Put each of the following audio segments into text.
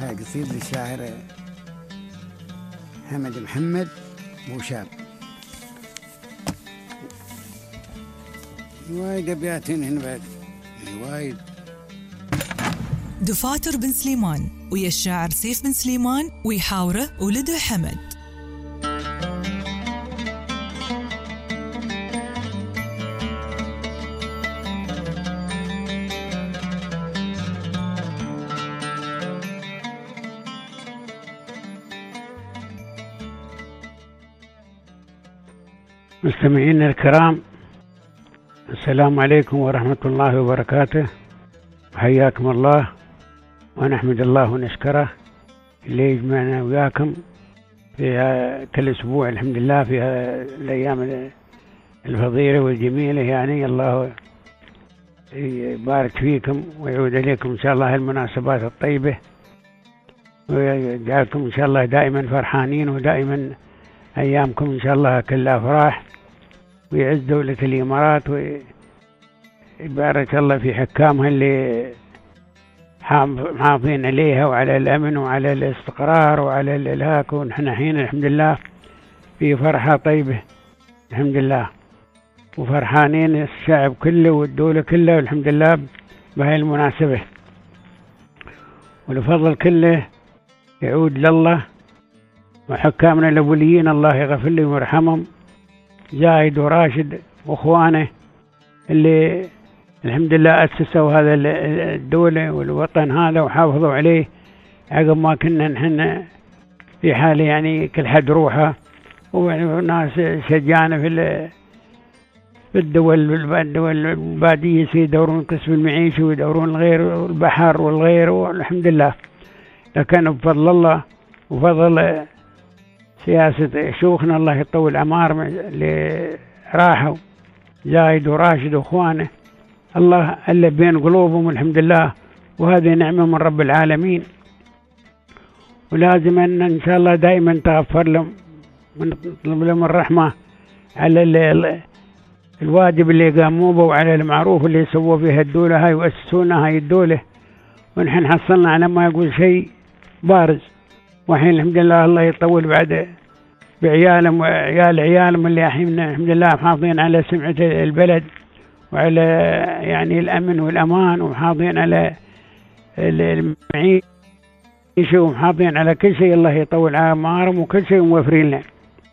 هاي قصيدة للشاعر حمد محمد بوشاب. وايد أبياتين هنا بعد وايد. دفاتر بن سليمان ويا الشاعر سيف بن سليمان ويحاوره ولده حمد. مستمعينا الكرام، السلام عليكم ورحمة الله وبركاته، حياكم الله ونحمد الله ونشكره اللي يجمعنا وياكم في كل أسبوع الحمد لله في الأيام الفضيلة والجميلة. يعني الله يبارك فيكم ويعود إليكم إن شاء الله المناسبات الطيبة، ويجعلكم إن شاء الله دائما فرحانين، ودائما أيامكم إن شاء الله كلها أفراح، ويعز دولة الإمارات ويبارك الله في حكامها اللي محافظين عليها وعلى الأمن وعلى الاستقرار وعلى الإلهاك. ونحن حين الحمد لله في فرحة طيبة الحمد لله، وفرحانين الشعب كله والدولة كلها والحمد لله بهاي المناسبة، والفضل كله يعود لله وحكامنا الأوليين الله يغفر لهم ويرحمهم، زايد وراشد وإخوانه اللي الحمد لله أسسوا هذا الدولة والوطن هذا وحافظوا عليه عقب ما كنا نحن في حالة يعني كل حد روحه، وناس شجعنا في الدول البادية يدورون قسم المعيشة ويدورون الغير والبحر والغير، والحمد لله. لكن بفضل الله وفضل سياسة شيوخنا الله يطول أعمارهم اللي راحوا زايد وراشد وإخوانه، الله ألف بين قلوبهم الحمد لله، وهذه نعمة من رب العالمين، ولازم أن شاء الله دائما تغفر لهم ونطلب لهم الرحمة على الواجب اللي قاموا به وعلى المعروف اللي سووا فيها الدولة هاي وأسسونا هاي الدولة، ونحن حصلنا على ما يقول شيء بارز. وحين الحمد لله الله يطول بعد بعيالهم وعيال عيالهم اللي الحين الحمد لله محافظين على سمعة البلد وعلى يعني الأمن والأمان، ومحافظين على المعيشة ومحافظين على كل شيء. الله يطول أعمارهم وكل شيء موفرين لنا،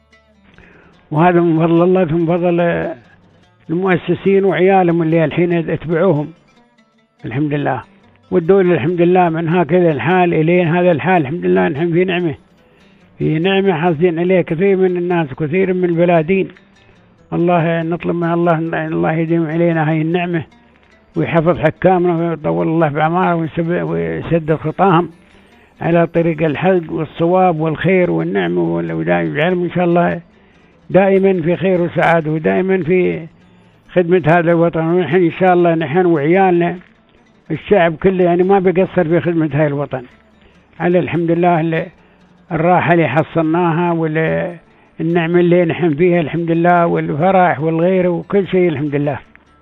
وهذا من فضل الله ثم فضل المؤسسين وعيالهم اللي الحين يتبعوهم الحمد لله. والدولة الحمد لله من هكذا الحال إلين هذا الحال الحمد لله نحن في نعمة، في نعمة حاصلين عليه كثير من الناس وكثير من البلادين. الله نطلب من الله يديم علينا هاي النعمة ويحفظ حكامنا ويطول الله بعمارهم ويسدد خطاهم على طريق الحق والصواب والخير والنعمة، ويجعلهم إن شاء الله دائما في خير وسعادة ودائما في خدمة هذا الوطن. ونحن إن شاء الله نحن وعيالنا الشعب كله يعني ما بيقصر في خدمة هاي الوطن، على الحمد لله الراحة اللي حصلناها والنعمة اللي نحن فيها الحمد لله، والفرح والغير وكل شيء الحمد لله.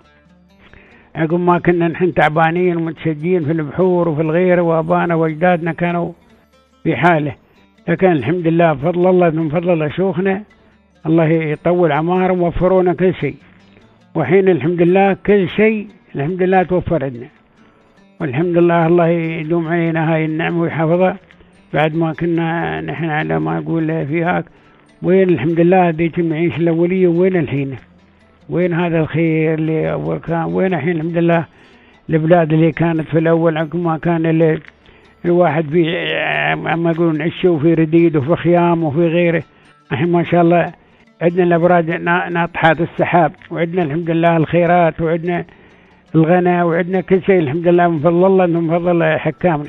عقب ما كنا نحن تعبانين ومتشجين في البحور وفي الغير، وابانا واجدادنا كانوا في حاله، لكن الحمد لله بفضل الله من فضل الله شيوخنا الله يطول عمارهم وفرونا كل شيء، وحين الحمد لله كل شيء الحمد لله توفر عندنا، والحمد لله الله يدوم علينا هاي النعمة ويحفظها. بعد ما كنا نحن على ما يقول فيها وين الحمد لله ديت المعيشة الأولية، وين الحين وين هذا الخير اللي أول كان، وين الحين الحمد لله البلاد اللي كانت في الأول عقب ما كان الواحد في ما يقولون عشه في رديد وفي خيام وفي غيره. الحين ما شاء الله عندنا الأبراج ناطحات السحاب، وعندنا الحمد لله الخيرات، وعندنا الغنى، وعندنا كل شيء الحمد لله من فضل الله من فضل حكامنا.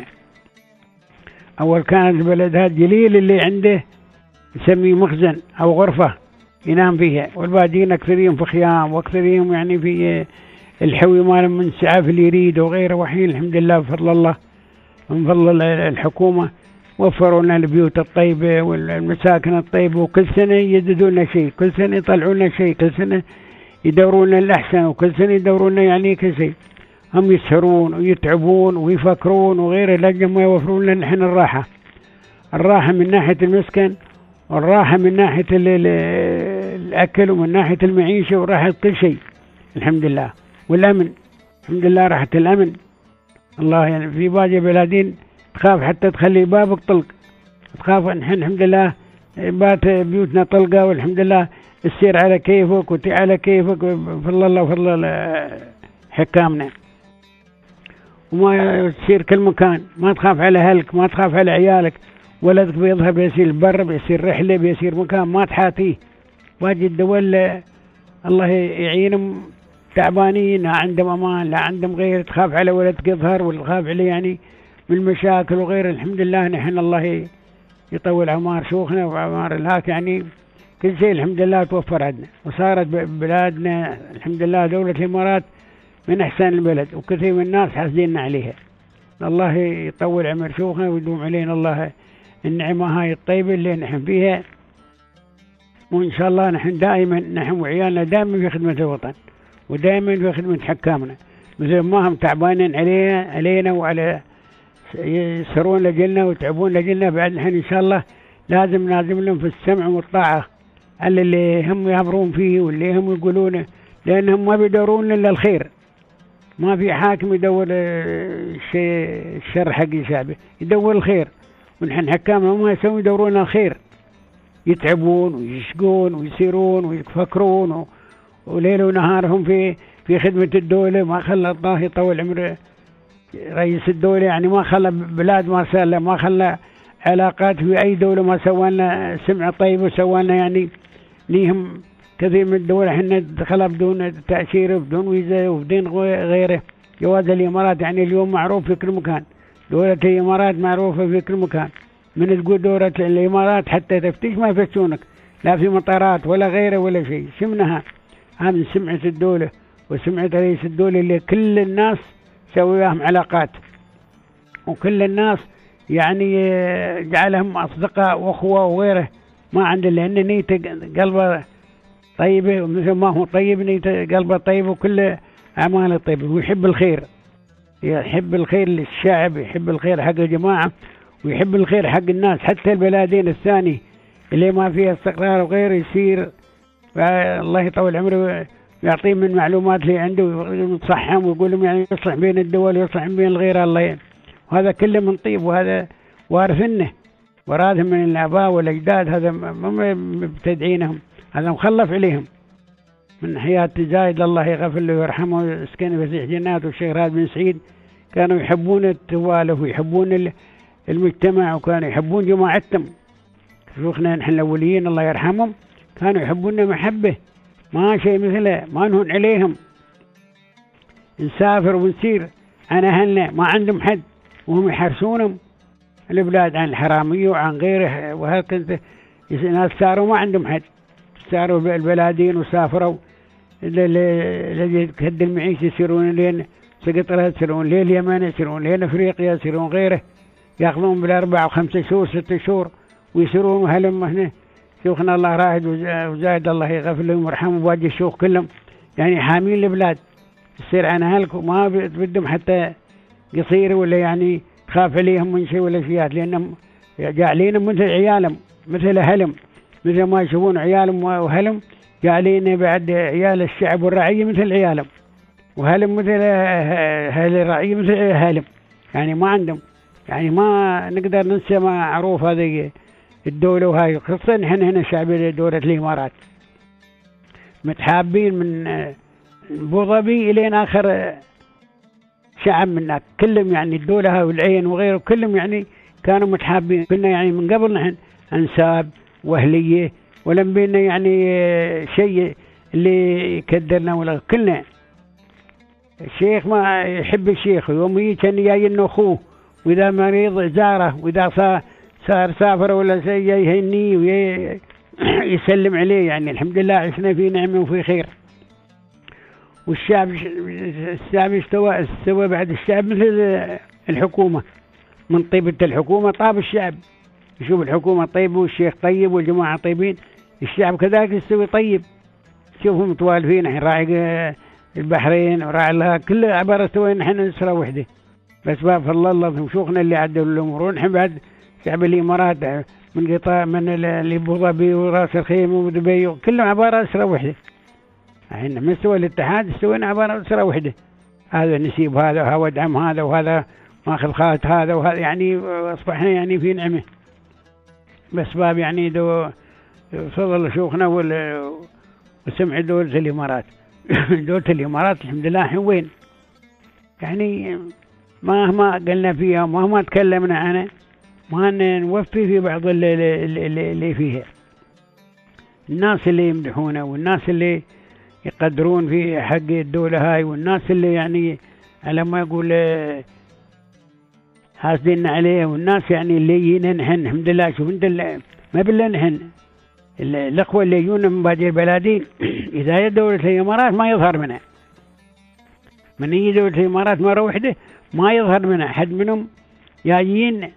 أول كانت البلد هذا جليل اللي عنده يسميه مخزن أو غرفة ينام فيها، والباقيين أكثرين في خيام وأكثرين يعني في الحوي مال من سعاف اللي يريد وغيره. وحين الحمد لله بفضل الله من فضل الحكومة وفروا لنا البيوت الطيبة والمساكن الطيبة، وكل سنة يجددوا لنا شيء، كل سنة يطلعوا لنا شيء، كل سنة يدورون الأحسن، وكل سنة يدورون يعني كل شيء. هم يسهرون ويتعبون ويفكرون وغيره لجل ما يوفرون لنا نحن الراحة من ناحية المسكن، والراحة من ناحية الأكل، ومن ناحية المعيشة، وراحة كل شيء الحمد لله. والأمن الحمد لله، راحة الأمن الله. يعني في باقي بلادين تخاف حتى تخلي بابك طلق، تخاف. نحن الحمد لله بات بيوتنا طلقة والحمد لله، السير على كيفك على كيفك، فضل الله وفضل حكامنا. وما تصير كل مكان، ما تخاف على أهلك، ما تخاف على عيالك. ولدك بيذهب يسير البر، بيصير رحلة، بيصير مكان ما تحاتيه. باقي الدول الله يعينهم تعبانين، لا عندهم أمان، لا عندهم غير، تخاف على ولدك يظهر، ولا تخاف عليه يعني من المشاكل وغير. الحمد لله نحن الله يطول عمار شيوخنا وعمار الهاك، يعني كل شيء الحمد لله توفر عندنا. وصارت بلادنا الحمد لله دولة الإمارات من أحسن البلد، وكثير من الناس حاسدين عليها. الله يطول عمر شيوخنا ويدوم علينا الله النعمة هاي الطيبة اللي نحن فيها. وإن شاء الله نحن دائما، نحن وعيالنا دائما في خدمة الوطن، ودائما في خدمة حكامنا، مثل ما هم تعبانين علينا وعلى يسرون لجلنا ويتعبون لجلنا. بعد نحن إن شاء الله لازم لهم في السمع والطاعة على اللي هم يهبرون فيه واللي هم يقولونه، لأنهم ما بيدورون إلا الخير. ما في حاكم يدور الشر حق شعبه، يدور الخير. ونحن حكامنا هم يسوون يدورون الخير، يتعبون ويشقون ويسيرون ويفكرون وليل ونهارهم في خدمة الدولة. ما خلى الله يطول عمره رئيس الدولة، يعني ما خلى بلاد ما سأله، ما خلى علاقات في أي دولة ما سوالنا سمعة طيبة، وسوالنا يعني ليهم كثير من الدول احنا دخلها بدون تأشيرة، بدون فيزا، وبدون غيره. جواز الإمارات يعني اليوم معروف في كل مكان، دولة الإمارات معروفة في كل مكان. من تقول دولة الإمارات حتى تفتش ما يفتشونك، لا في مطارات ولا غيره ولا شيء. شمنها هذه سمعة الدولة وسمعة رئيس الدولة اللي كل الناس سوي لهم علاقات، وكل الناس يعني جعلهم أصدقاء وأخوة وغيره. ما عنده، لأن نيته قلبه طيبة، ومثل ما هو طيب نيته قلبه طيب، وكل أعماله طيبة، ويحب الخير، يحب الخير للشعب، يحب الخير حق الجماعة، ويحب الخير حق الناس. حتى البلادين الثاني اللي ما فيها استقرار وغيره يصير الله يطول عمره يعطيه من معلومات اللي عنده ويصحهم ويقول لهم يعني يصلح بين الدول ويصلح بين الغير الله. وهذا كله من طيب، وهذا وارثنه ورادهم من الآباء والأجداد. هذا ما مبتدعينهم، هذا مخلف عليهم من حياة زايد الله يغفر له ويرحمه ويسكنه في جنات. والشيخ راد بن سعيد كانوا يحبون التوالف ويحبون المجتمع، وكانوا يحبون جماعتهم. شيوخنا نحن الأوليين الله يرحمهم كانوا يحبون محبة، ما شيء مثله، ما نهون عليهم. نسافر ونسير عن أهلنا ما عندهم حد، وهم يحرسونهم البلاد عن الحرامية وعن غيره. وهكذا ناس ساروا ما عندهم حد، ساروا بالبلادين وسافروا الذي كد المعيشة، يسيرون لين سقطرة، يسيرون لين اليمن، يسيرون لين أفريقيا، يسيرون غيره، يأخذون بالأربع وخمسة شهور 6 شهور ويسيرون. وهلم هنا شيوخنا الله راهد وزايد الله يغفر لهم ويرحمهم، واجي الشيوخ كلهم يعني حامين البلاد. يصير عن أهلك وما بدهم حتى قصير ولا يعني تخاف عليهم من شيء ولا شيء، لأنهم جاعلينهم مثل عيالهم، مثل أهلهم، مثل ما يشوفون عيالهم وأهلهم جاعلين بعد عيال الشعب والرعية مثل عيالهم، وأهلهم مثل أهل الرعية مثل أهلهم. يعني ما عندهم، يعني ما نقدر ننسى معروف هذه الدولة. وهاي خصوصا نحن هنا شعب دولة الإمارات متحابين من أبو ظبي إلين آخر شعب منا كلهم، يعني الدولة هاي والعين وغيره كلهم يعني كانوا متحابين. كنا يعني من قبل نحن أنساب وأهلية، ولم بينا يعني شيء اللي يكدرنا ولا. كلنا الشيخ ما يحب الشيخ، يوم يجي كان جاي إنه أخوه، وإذا مريض زاره، وإذا صار سافر ولا شيء يهنيه ويسلم عليه. يعني الحمد لله عشنا في نعمة وفي خير. والشعب استوى بعد الشعب مثل الحكومة، من طيبة الحكومة طاب الشعب. يشوف الحكومة طيبة والشيخ طيب والجماعة طيبين، الشعب كذلك يستوي طيب. شوفهم متوالفين، الحين راعي البحرين وراعي لها كلها عبارة وين نحن أسرة وحدة، بس باب فضل الله شيوخنا اللي عدلوا الأمور. ونحن بعد شعب الإمارات من قطاع من أبو ظبي وراس الخيمة ودبي كلهم عبارة أسرة وحدة. احنا مستوى الاتحاد استوينا عبارة أسرة وحدة، هذا نسيب هذا وهذا ودعم هذا وهذا ماخذ خالة هذا وهذا، يعني أصبحنا يعني في نعمة. بس باب يعني دو فضل شيوخنا وسمع دولة الإمارات. دولة الإمارات الحمد لله الحين وين يعني مهما قلنا فيها ومهما تكلمنا عنها ما نوفي في بعض اللي فيها. الناس اللي يمدحونا والناس اللي يقدرون في حق الدولة هاي، والناس اللي يعني على ما يقول حاسدين عليه، والناس يعني اللي يجينا نحن الحمد لله. شوف انت ما بالله نحن الأخوة اللي يجونا من باقي البلادين إذا هي دولة الإمارات ما يظهر منها. من يجي دولة الإمارات مرة واحدة ما يظهر منها حد منهم. جايين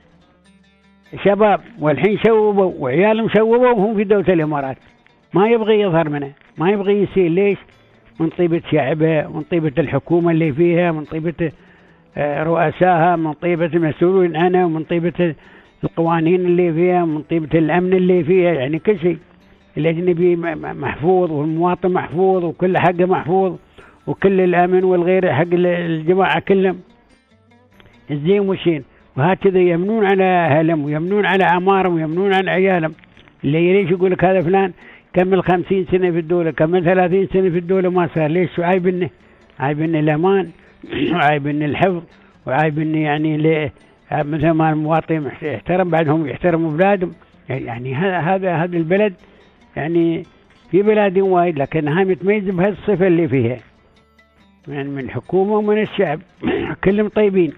شباب والحين شوبوا وعيالهم شوبوا وهم في دولة الإمارات، ما يبغي يظهر منها، ما يبغي يصير. ليش؟ من طيبة شعبها، من طيبة الحكومة اللي فيها، من طيبة رؤسائها، من طيبة المسؤولين عنها، ومن طيبة القوانين اللي فيها، من طيبة الأمن اللي فيها. يعني كل شيء الأجنبي محفوظ والمواطن محفوظ وكل حقه محفوظ وكل الأمن والغير حق الجماعة كلهم الزين والشين. وهكذا يمنون على أهلهم ويمنون على أعمارهم ويمنون على عيالهم. اللي يليش يقول لك هذا فلان كمل 50 سنة في الدولة، كمل 30 سنة في الدولة ما صار. ليش؟ عايبني الأمان وعايبني الحفظ وعايبني يعني مثل ما المواطن يحترم بعدهم يحترموا بلادهم. يعني هذا البلد يعني في بلاد وايد لكنها متميزة بهذه الصفة اللي فيها، يعني من الحكومة ومن الشعب كلهم طيبين.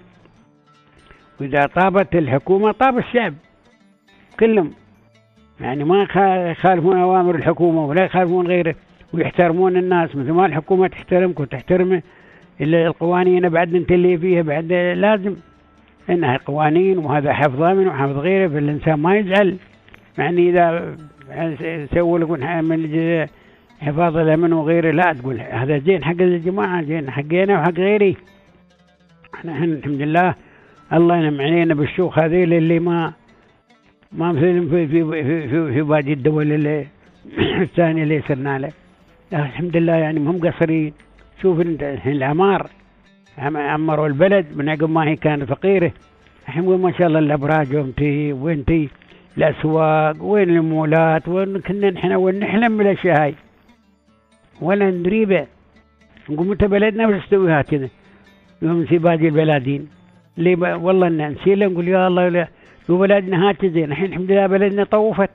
وإذا طابت الحكومة طاب الشعب كلهم، يعني ما يخالفون أوامر الحكومة ولا يخالفون غيره، ويحترمون الناس مثل ما الحكومة تحترمك وتحترم القوانين. بعد انت اللي فيها بعد لازم انها قوانين، وهذا حفظ امن وحفظ غيره، فالانسان ما يزعل. يعني اذا سووا لك من حفاظ الامن وغيره لا تقول هذا زين حق الجماعه، زين حقنا وحق غيري. احنا الحمد لله الله ينعم علينا بالشيوخ هذيل اللي ما مثلهم في باقي الدول الثانيه اللي صرنا له. الحمد لله يعني هم قصرين. شوف انت العمار عمروا البلد من عقب ما هي كانت فقيره. الحين ما شاء الله الابراج وانتي وانتي الاسواق وين المولات، وين كنا نحن وين نحلم بالاشياء هاي ولا نريبه. نقول متى بلدنا وش تسوي هكذا يوم في باقي البلادين اللي والله نسيله نقول يا الله لا بلادنا هكذا. الحين الحمد لله بلدنا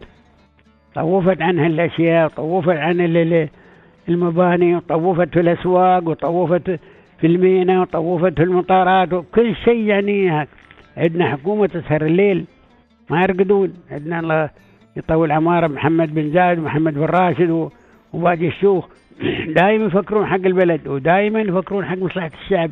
طوفت عنها الاشياء، طوفت عن المباني، وطوفت في الاسواق، وطوفت في المينا، وطوفت في المطارات وكل شيء. يعني عندنا حكومة تسهر الليل ما يرقدون. عندنا الله يطول عمارة محمد بن زايد ومحمد بن راشد وباقي الشيوخ دائما يفكرون حق البلد ودائما يفكرون حق مصلحة الشعب.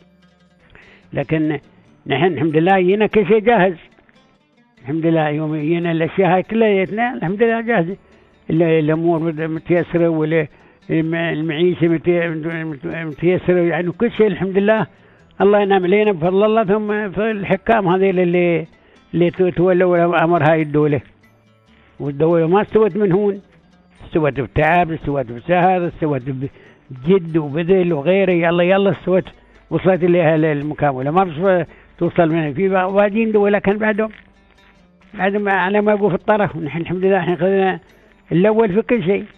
لكن نحن الحمد لله يجينا كل شيء جاهز. الحمد لله يوم يجينا الأشياء هاي كلها جتنا الحمد لله جاهزة. الأمور متيسرة والمعيشة متيسرة، يعني كل شيء الحمد لله الله ينعم علينا بفضل الله. ثم في الحكام هذيل اللي تولوا أمر هاي الدولة، والدولة ما استوت من هون، استوت بتعب، استوت بسهر، استوت بجد وبذل وغيره. يلا استوت وصلت إليها المكاملة. ما بس توصل منها في باقيين دولة كان بعدهم على ما يقول في الطرف. ونحن الحمد لله احنا خذنا الأول في كل شيء.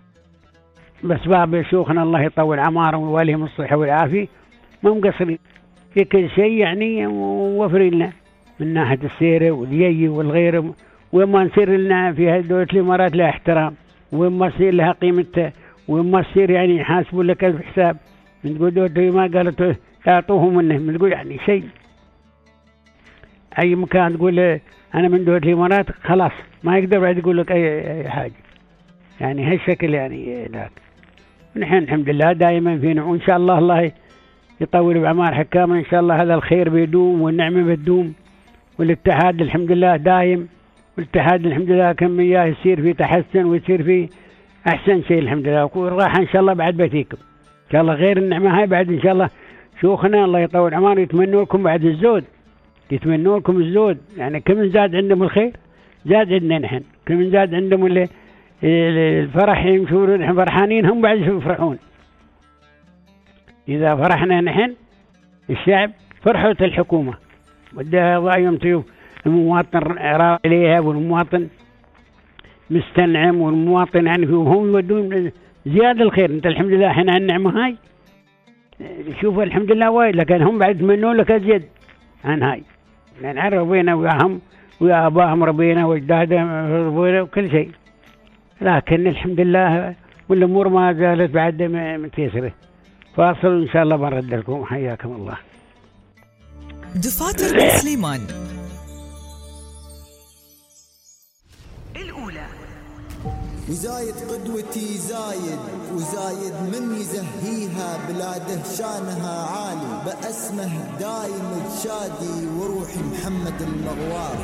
بس باب شيوخنا الله يطول عمارهم ويواليهم الصحة والعافية ما مقصرين في كل شيء، يعني وفرين لنا من ناحية السيرة والجي والغير. وين ما نصير لنا في دولة الإمارات لها احترام، وين ما يصير لها قيمتها، وين ما يصير يعني يحاسبوا لك الحساب. من تقول دولة ما قالت تعطوهم منه، من تقول يعني شيء أي مكان تقول أنا من دولة الإمارات خلاص ما يقدر بعد يقول لك أي حاجة. يعني هالشكل يعني ذاك. نحن الحمد لله دائما فينا، وإن شاء الله الله يطول بعمار حكامنا إن شاء الله. هذا الخير بيدوم والنعمة بتدوم، والاتحاد الحمد لله دايم، والاتحاد الحمد لله كم إياه يصير في تحسن ويصير في أحسن شيء الحمد لله. والراحة إن شاء الله بعد بتيكم. شاء الله غير النعمة هاي بعد إن شاء الله شيوخنا الله يطول عمره يتمنوا لكم بعد الزود، يتمنوا لكم الزود. يعني كل من زاد عندهم الخير زاد عندنا نحن، كل من زاد عندهم الفرح يمشون نحن فرحانين هم بعد يفرحون. إذا فرحنا نحن الشعب فرحة الحكومة بدها ضايم طيوف المواطن راضي عليها، والمواطن مستنعم، والمواطن يعني هم يودون زيادة الخير. انت الحمد لله احنا عن النعمة هاي شوف الحمد لله وايد، لكن هم بعد يتمنون لك ازيد عن هاي، لان يعني ربينا وياهم ويا اباهم ربينا واجدادهم ربينا وكل شيء، لكن الحمد لله والامور ما زالت بعد متيسرة. فاصل ان شاء الله بنرد لكم. حياكم الله. دفاتر بن سليمان الأولى. وزايد قدوتي زايد وزايد من يزهيها بلاده شانها عالي، بأسمه دايم تشادي وروحي محمد المغوار.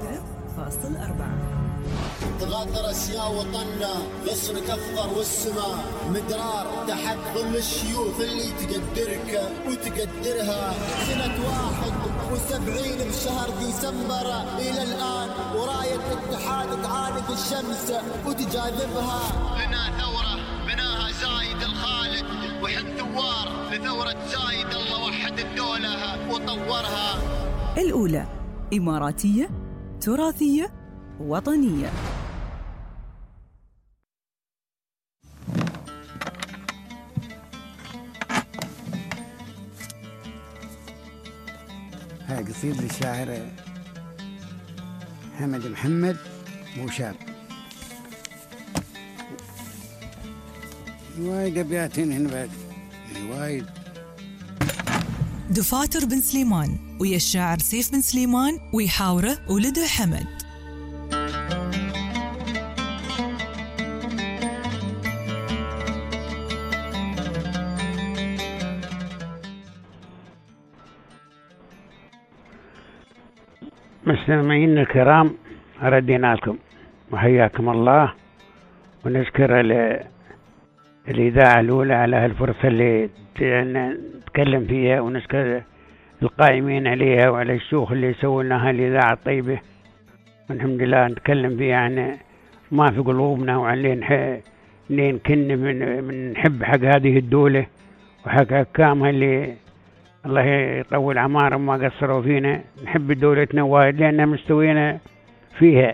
107.4 تغادر اسيا وطنا غصن كفر والسماء مدرار تحت ظل الشيوخ اللي تقدرك وتقدرها. سنة 71 بشهر ديسمبر إلى الآن وراية اتحاد تعانق الشمس وتجاذبها. لنا ثورة بناها زايد الخالد وحد ثوار لثورة زايد، الله وحد الدولة وطورها. الأولى إماراتية تراثية وطنية. هاي قصيدة للشاعر حمد محمد موشاب. وايد أبيات هنا بعد وايد. دفاتر بن سليمان ويا الشاعر سيف بن سليمان ويحاوره ولده حمد. مستمعين الكرام ردينا لكم وحياكم الله، ونشكر الإذاعة الأولى على هالفرصة اللي نتكلم فيها، ونشكر القائمين عليها وعلى الشيوخ اللي يسووا لنا هالإذاعة الطيبة، والحمد لله نتكلم فيها عن ما في قلوبنا وعن اللي نكن من نحب حق هذه الدولة وحق حكامها اللي الله يطول عمارهم ما قصروا فينا. نحب دولتنا وايد لأننا مستوينا فيها،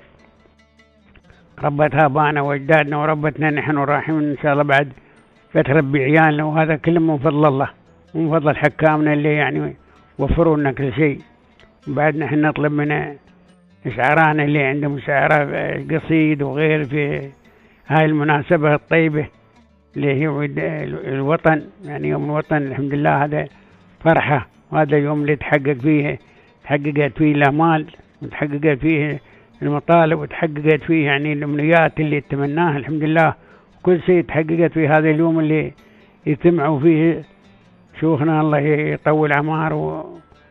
ربتها ابانا واجدادنا وربتنا نحن رايحين ان شاء الله بعد بتربي عيالنا، وهذا كله من فضل الله ومن فضل حكامنا اللي يعني وفروا لنا كل شيء. وبعد نحن نطلب من شعرانا اللي عندهم شعراء قصيد وغير في هاي المناسبة الطيبة اللي هي الوطن، يعني يوم الوطن الحمد لله هذا فرحة، وهذا يوم اللي تحققت فيه الآمال وتحققت فيه المطالب وتحققت فيه يعني الأمنيات اللي تمناها الحمد لله، وكل شيء تحققت في هذا اليوم اللي يجتمعوا فيه شيوخنا الله يطول عمار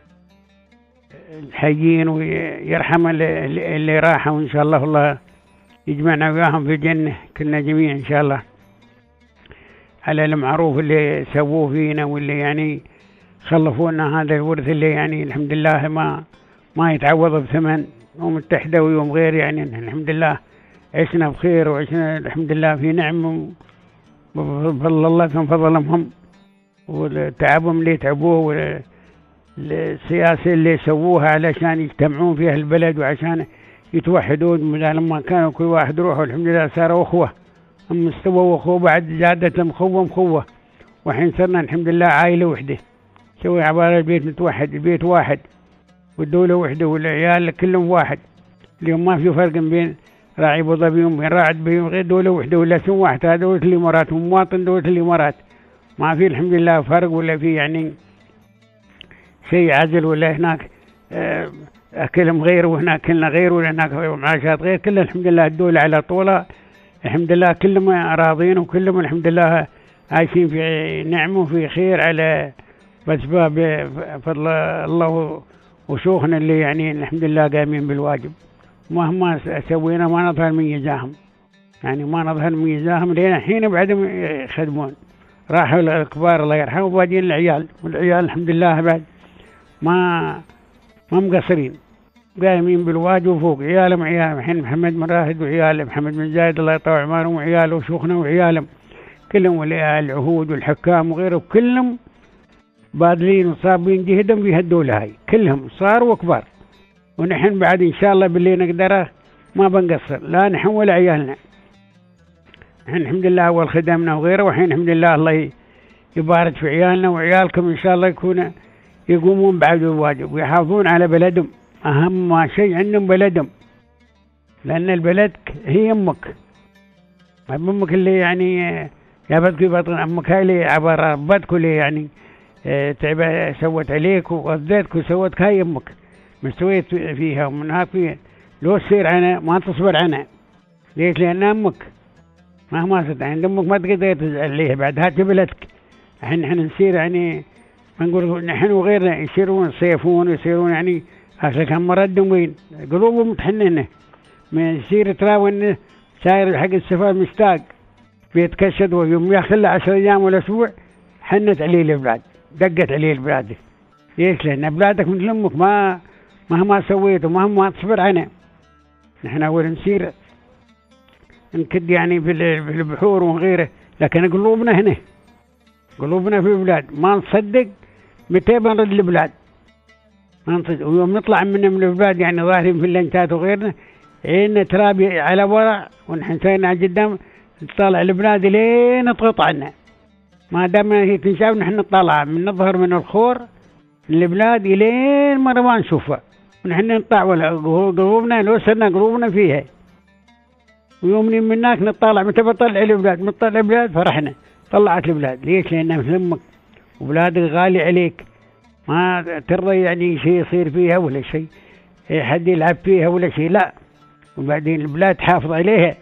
الحيين ويرحم اللي راحوا، وإن شاء الله الله يجمعنا وياهم في الجنة كلنا جميع إن شاء الله، على المعروف اللي سووه فينا واللي يعني خلفونا هذا الورث اللي يعني الحمد لله ما يتعوض بثمن. يوم التحدة ويوم غير يعني الحمد لله عشنا بخير وعشنا الحمد لله في نعم بفضل الله، كان فضلهم هم والتعبهم اللي تعبوه والسياسة اللي سووها علشان يجتمعون فيها البلد وعشان يتوحدون. لما كانوا كل واحد روحوا الحمد لله صاروا أخوة، هم استووا أخوة بعد زادتهم خوة، وحين صرنا الحمد لله عائلة وحدة، سوي عبارة البيت متوحد، البيت واحد والدولة وحدة والعيال كلهم واحد. اليوم ما في فرق بين راعي أبو ظبي وبين راعي دبي، غير دولة وحدة ولا سن واحد، هذا دولة الإمارات ومواطن دولة الإمارات، ما في الحمد لله فرق ولا في يعني شيء عزل ولا هناك أكلهم غير وهناك كلنا غير ولا هناك معاشات غير، كلنا الحمد لله الدولة على طولها الحمد لله، كلهم راضين وكلهم الحمد لله عايشين في نعمة وفي خير على بأسباب فضل الله وشيوخنا اللي يعني الحمد لله قايمين بالواجب. مهما سوينا ما نظهر من جزاهم، يعني ما نظهر من جزاهم لين حين بعدهم يخدمون. راحوا الكبار الله يرحمه وبعدين العيال، والعيال الحمد لله بعد ما مقصرين، قايمين بالواجب وفوق. عيالهم عيالهم الحين محمد بن راشد وعياله، محمد بن زايد الله يطول عمرهم وعياله، وشيوخنا وعيالهم كلهم، والعهود والحكام وغيره كلهم باذلين وصابين جهدهم في هالدولة هاي، كلهم صاروا وكبار. ونحن بعد إن شاء الله باللي نقدره ما بنقصر، لا نحن ولا عيالنا. نحن الحمد لله أول خدمنا وغيره، وحين الحمد لله الله يبارك في عيالنا وعيالكم إن شاء الله يقومون بعد الواجب ويحافظون على بلدهم. أهم شيء عندهم بلدهم، لأن البلد هي أمك، أمك اللي يعني جابتك في بطن أمك، هاي اللي عبارة ربتك، اللي يعني تعب سوت عليك وغذيتك وسوتك، هاي أمك مستويت فيها ومن هاك فيها. لو تصير عنها ما تصبر عنها، ليش؟ لأن أمك مهما صرت عند أمك ما تقدر تزعل عليها بعد، هات بلدك. نحن نصير يعني ما نقول نحن وغيرنا يصيرون يصيفون ويصيرون يعني أصلك هم مردهم وين قلوبهم متحننة، من يصير تراون ساير حق السفر مشتاق بيتكشد، ويوم ياخذ له 10 أيام ولا أسبوع حنت عليه البلاد، دقت عليه البلاد. ليش؟ لأن بلادك مثل أمك، مهما سويت ومهما تصبر عنها. نحن أول نسير نكد يعني في البحور وغيره، لكن قلوبنا هنا، قلوبنا في البلاد. ما نصدق متى بنرد البلاد، ما نصدق. ويوم نطلع من البلاد يعني ظاهرين في اللنتات وغيرنا، عيننا ترابي على ورا، ونحن سايرين على قدام نطالع البلاد لين تغط عنا. ما دام هي تنشاف نحن نطالع من نظهر من الخور البلاد لين مرة ما نشوفها، ونحن نطلع قلوبنا لو صرنا قلوبنا فيها. ويوم من هناك نطالع متى بطلع البلاد، نطلع البلاد فرحنا طلعت البلاد. ليش؟ لأنها مثل أمك وبلادك غالي عليك، ما ترضى يعني شيء يصير فيها ولا شيء حد يلعب فيها ولا شيء، لا. وبعدين البلاد تحافظ عليها،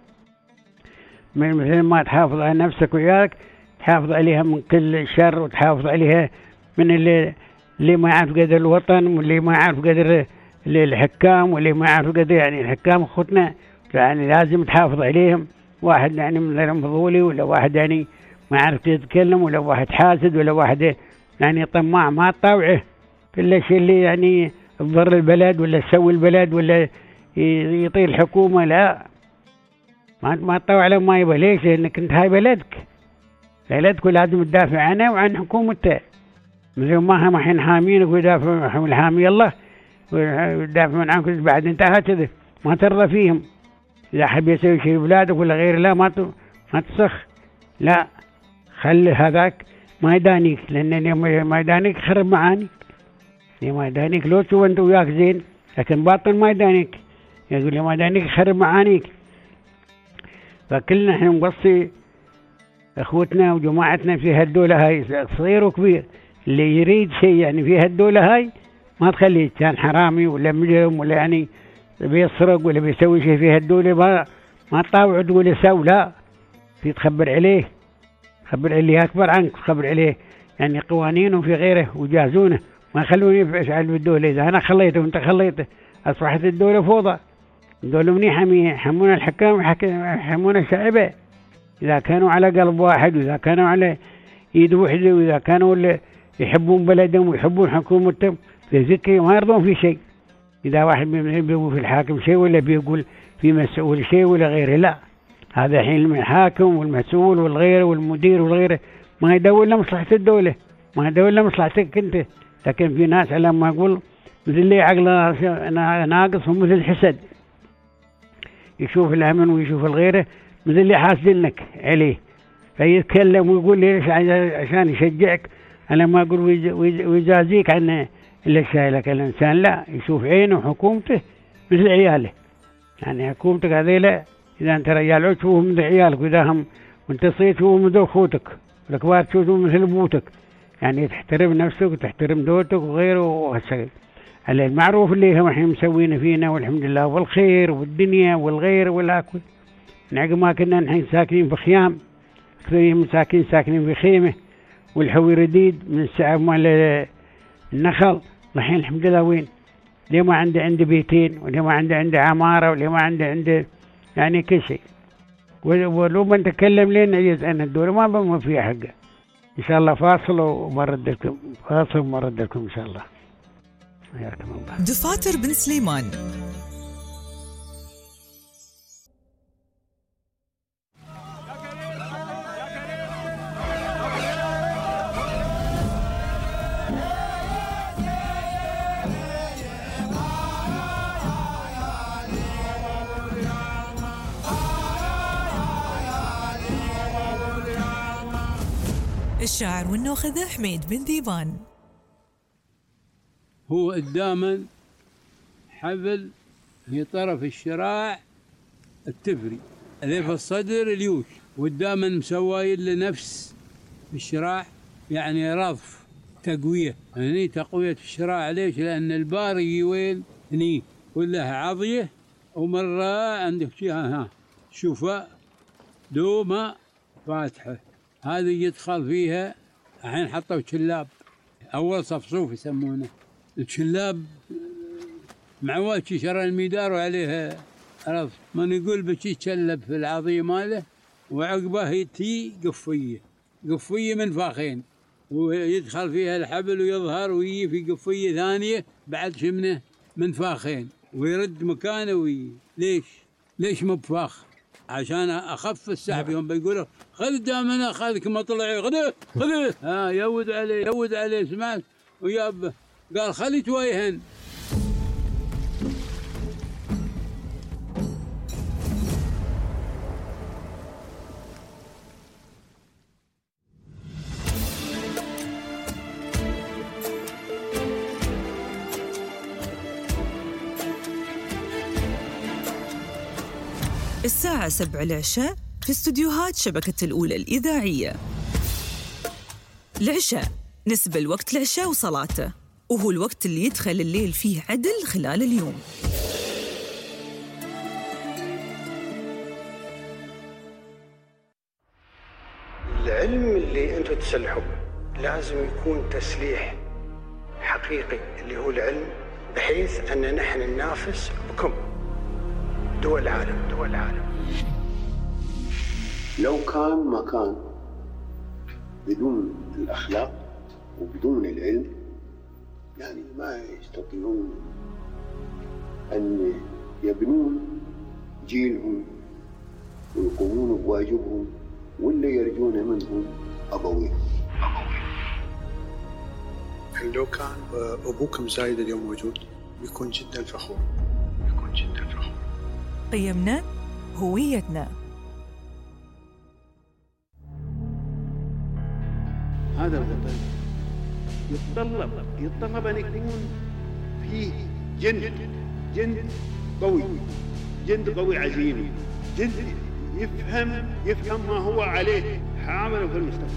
مثل ما تحافظ على نفسك وعيالك تحافظ عليها من كل شر، وتحافظ عليها من اللي ما يعرف قدر الوطن، واللي ما يعرف قدر الحكام، واللي ما يعرف قدر يعني الحكام اخوتنا، يعني لازم تحافظ عليهم. واحد يعني من غير فضولي، ولا واحد يعني ما يعرف يتكلم، ولا واحد حاسد، ولا واحد يعني طماع ما تطاوعه في الشيء اللي يعني تضر البلد ولا تسوي البلد ولا يطير الحكومة، لا ما تطاوع له ما يبغى. ليش؟ لأنك انت هاي بلدك ولازم تدافع عنها وعن حكومته، مثل ما هم الحين حامينك ويدافع عن الحامي الله ويدافع عنك، بعد انت هكذا ما ترضى فيهم. إذا حب يسوي شيء بلادك ولا غير، لا ما تسخ، لا خلي هذاك ما يدانيك، لأن ما يدانيك خرب معانيك. ما يدانيك لو تسوى انت وياك زين، لكن باطن ما يدانيك، يقول لي ما يدانيك خرب معانيك. فكلنا احنا نوصي اخوتنا وجماعتنا في هالدولة هاي، صغير وكبير، اللي يريد شيء يعني في هالدولة هاي ما تخليه كان حرامي ولا مجرم ولا يعني بيسرق ولا بيسوي شيء في هالدولة، ما تطاوع تقول يسوي، لا، في تخبر عليه، تخبر اللي أكبر عنك، تخبر عليه يعني قوانينه في غيره وجازونه، ما يخلوني يفعل بالدولة. إذا أنا خليته وأنت خليته أصبحت الدولة فوضى. الدولة منيحة يحمون الحكام ويحمون الشعب، إذا كانوا على قلب واحد، وإذا كانوا على يد وحدة، وإذا كانوا يحبون بلدهم ويحبون حكومتهم، في ذكي ما يرضون في شيء. إذا واحد بيقول في الحاكم شيء ولا بيقول في مسؤول شيء ولا غيره، لا، هذا حين الحاكم والمسؤول والغيره والمدير والغيره ما يدور لمصلحة الدولة، ما يدور لمصلحتك أنت. لكن في ناس على ما أقول مثل اللي عقله ناقص ومثل الحسد، يشوف الأمن ويشوف الغيره مثل اللي حاسدنك عليه، فيتكلم ويقول ليش عشان يشجعك على ما أقول ويجازيك عن اللي شايلك الإنسان. لا، يشوف عينه وحكومته مثل عياله، يعني حكومتك هذيلا إذا أنت رجال تشوفهم مثل عيالك، وإذا هم وأنت صيت تشوفهم مثل أخوتك، والكبار تشوفهم مثل أبوتك، يعني تحترم نفسك وتحترم دولتك وغيره. وهالشيء على المعروف اللي هم الحين مسوينه فينا، والحمد لله، والخير والدنيا والغير والأكل. نعقب ما كنا نحن ساكنين في خيام، كثير مساكين ساكنين في خيمة، والحوي رديد من السعب مال النخل. الحين الحمد لله وين؟ ليه ما عنده بيتين، وليه ما عنده عمارة، وليه ما عنده يعني كل شيء. ولو ما نتكلم لين نعيز عن الدولة ما فيها حاجة. إن شاء الله فاصل ومرد لكم إن شاء الله. حياكم الله. دفاتر بن سليمان. الشاعر والنوخذة حميد بن ذيبان. هو قداما حبل في طرف الشراع التفري اللي في الصدر اليوش، قداما مسواين لنفس الشراع يعني رضف تقوية، يعني تقوية الشراع. ليش؟ لأن البار يجي وين؟ هني كلها عضية، ومرة عندك فيها شوفاء دومة فاتحة، هذه يدخل فيها. الحين حطوا شلاب أول صفصوف يسمونه الشلاب، معوال شرى الميدار وعليها رض، من يقول بشي تشلب في العظيم ماله، وعقبه تي قفية من فاخين، ويدخل فيها الحبل ويظهر ويجي في قفية ثانية بعد شمنه من فاخين، ويرد مكانه ليش مو بفاخ؟ عشان أخف السحب. يوم بيقولوا خذ دامنا أخذك مطلعي خذه يود عليه سمعت ويابه قال خلي تويهن. الساعة 7 العشاء في استوديوهات شبكة الأولى الإذاعية. العشاء نسبة لوقت العشاء وصلاته، وهو الوقت اللي يدخل الليل فيه عدل خلال اليوم. العلم اللي أنتم تسلحوا لازم يكون تسليح حقيقي، اللي هو العلم، بحيث أن نحن ننافس بكم دول العالم. لو كان مكان بدون الأخلاق وبدون العلم يعني ما يستطيعون أن يبنون جيلهم ويقومون بواجبهم، ولا يرجون منهم أبويهم. لو كان أبوكم زايد اليوم موجود بيكون جدا فخور. قيمنا هويتنا. هذا الوطن يتطلب أن يكون فيه جند قوي عزيم، جند يفهم ما هو عليه حامله في المستقبل.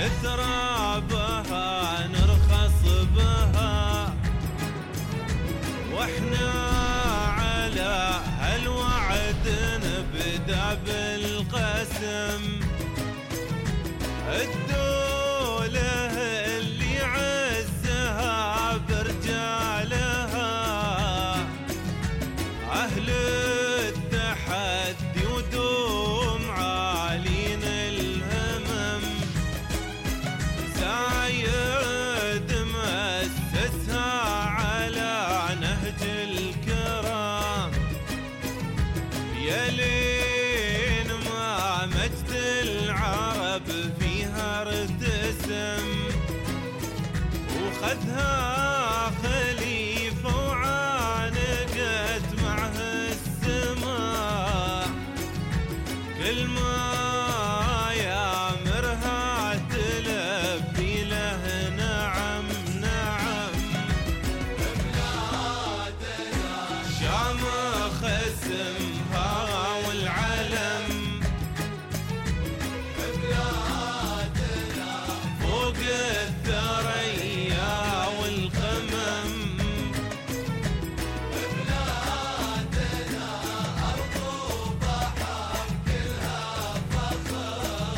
ترابها نرخص بها، واحنا على هالوعد نبدأ بالقسم. الدولة اللي عزها برجالها، أهل التحدي ودوم عالين الهمم، زايد مؤسسها على نهج الكرام. يا لين ما مجد العرب فيها ارتسم، وخذها خليفة وعانقت معه السماء. كل ما يامرها تلبي له نعم نعم. بلادنا شامخ اسمها والعلم، بلادنا فوق الثريا والقمم. بلادنا أرض وبحر كلها فخر،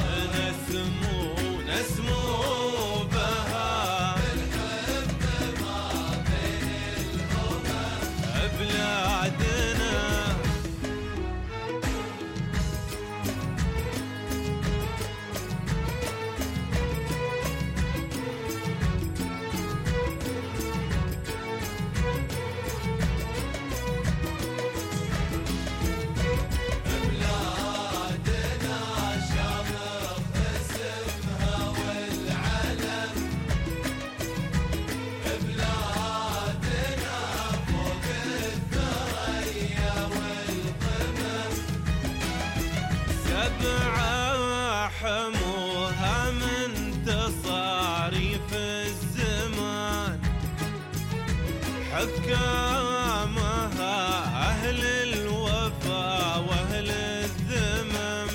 نسمو بها بالحب ما بين الأمم. بلادنا شامخ اسمها والعلم، بلادنا فوق الثريا والقمم. سبعة حموها من تصاريف الزمان، حكامها أهل الوفا وأهل الذمم.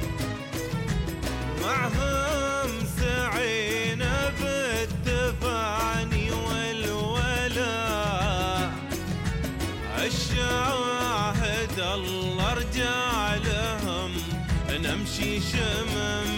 معهم سعينا بالتفاني والولاء، الشاهد الله رجالهم نمشي شمم.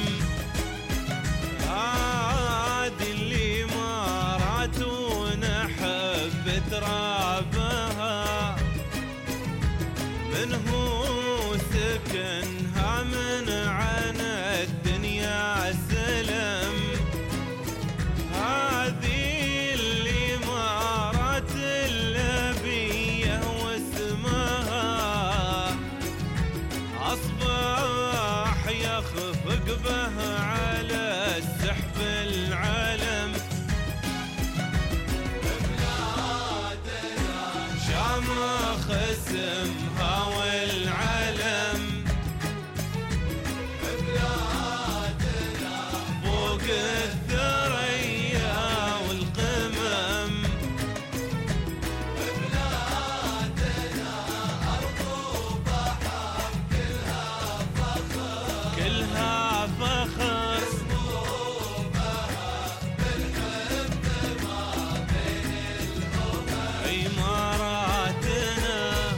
هادي الإمارات ونحب ترابها، من هو سكنها من عن الدنيا سلم. هذه الإمارات الأبية واسمها، أصبح يخفق به على السحب العلم. بلادنا شامخ اسمها والعلم، بلادنا فوق الثريا والقمم. بلادنا أرض وبحر كلها فخر، كلها فخر. بالحب ما بين الأمم. إماراتنا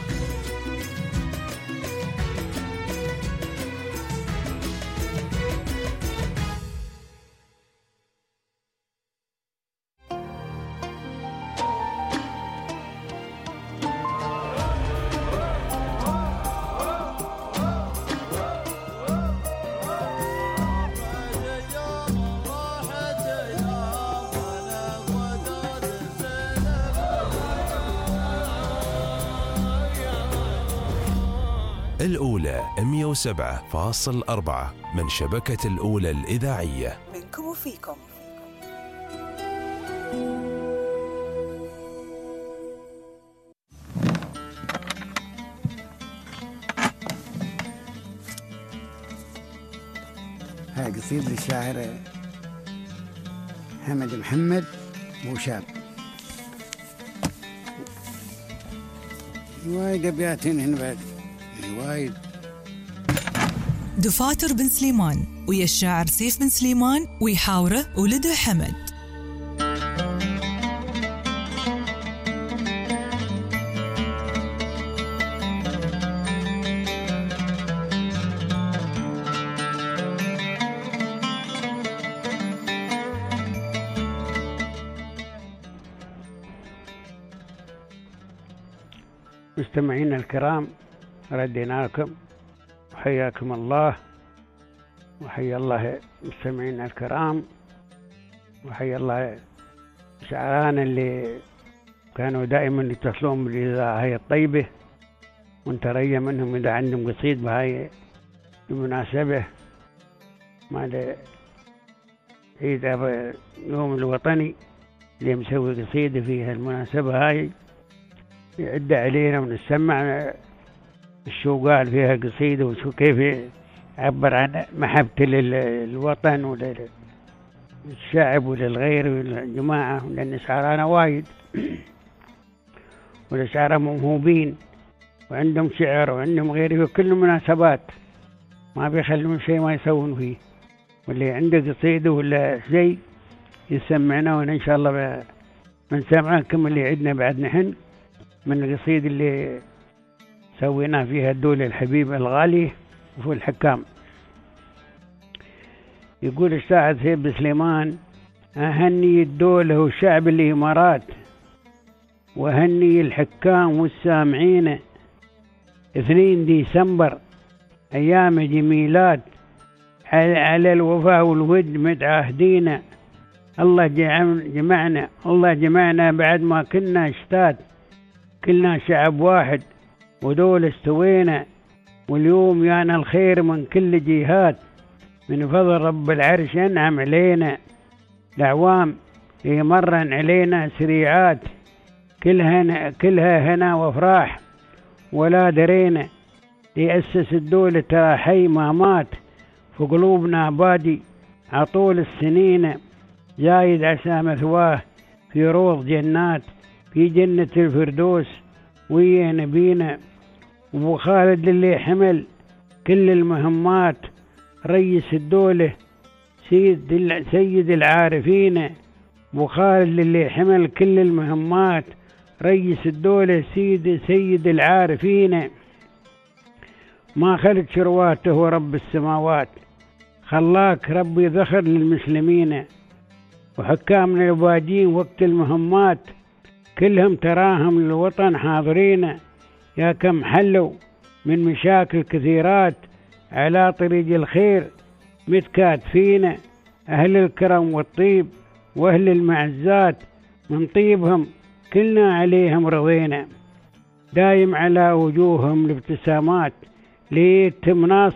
الأولى 107.4 من شبكة الأولى الإذاعية. منكم وفيكم. هاي قصيدة للشاعر حمد محمد موشاب. وايد أبيات هنا بعد، وايد. دفاتر بن سليمان ويا الشاعر سيف بن سليمان ويحاوره ولده حمد. مستمعينا الكرام، ردينا لكم وحياكم الله، وحيا الله مستمعينا الكرام، وحيا الله شعرانا اللي كانوا دائما يتصلون بالإذاعة هاي الطيبة، ونتريا منهم إذا عندهم قصيد بهاي المناسبة مع عيد اليوم الوطني اللي مسوي قصيدة فيها المناسبة هاي، يعد علينا ونسمع الشو قال فيها قصيدة وشو كيف يعبر عن محبته للوطن وللشعب وللغير وللجماعة، لأن شعرانا وايد والشعراء موهوبين وعندهم شعر وعندهم غيره في كل المناسبات، ما بيخلون شيء ما يسوون فيه، واللي عنده قصيدة ولا شيء يسمعنا، وإن شاء الله بنسمعكم اللي عندنا بعد نحن من القصيدة اللي سوينا فيها الدولة الحبيبة الغالية وفي الحكام. يقول الشاعر سيف بن سليمان: أهني الدولة وشعب الإمارات، وهني الحكام والسامعين، 2 ديسمبر أيام جميلات، على الوفاء والود متعاهدين، الله جمعنا بعد ما كنا اشتات، كلنا شعب واحد ودول استوينا، واليوم يانا الخير من كل جهات، من فضل رب العرش ينعم علينا، الأعوام يمرن علينا سريعات، كلها هنا وافراح ولا درينا، يأسس الدولة ترى حي ما مات، في قلوبنا بادي عطول السنين، زايد عسى مثواه في روض جنات، في جنة الفردوس ويا نبينا، وابو خالد اللي حمل كل المهمات، رئيس الدولة سيد العارفين، ابو خالد اللي حمل كل المهمات، رئيس الدولة سيد العارفين، ما خلت شرواته رب السماوات، خلاك ربي ذخر للمسلمين، وحكامنا الباجين وقت المهمات، كلهم تراهم للوطن حاضرين، يا كم حلوا من مشاكل كثيرات، على طريق الخير متكاتفين، أهل الكرم والطيب وأهل المعزات، من طيبهم كلنا عليهم رضينا، دايم على وجوههم الابتسامات، ليت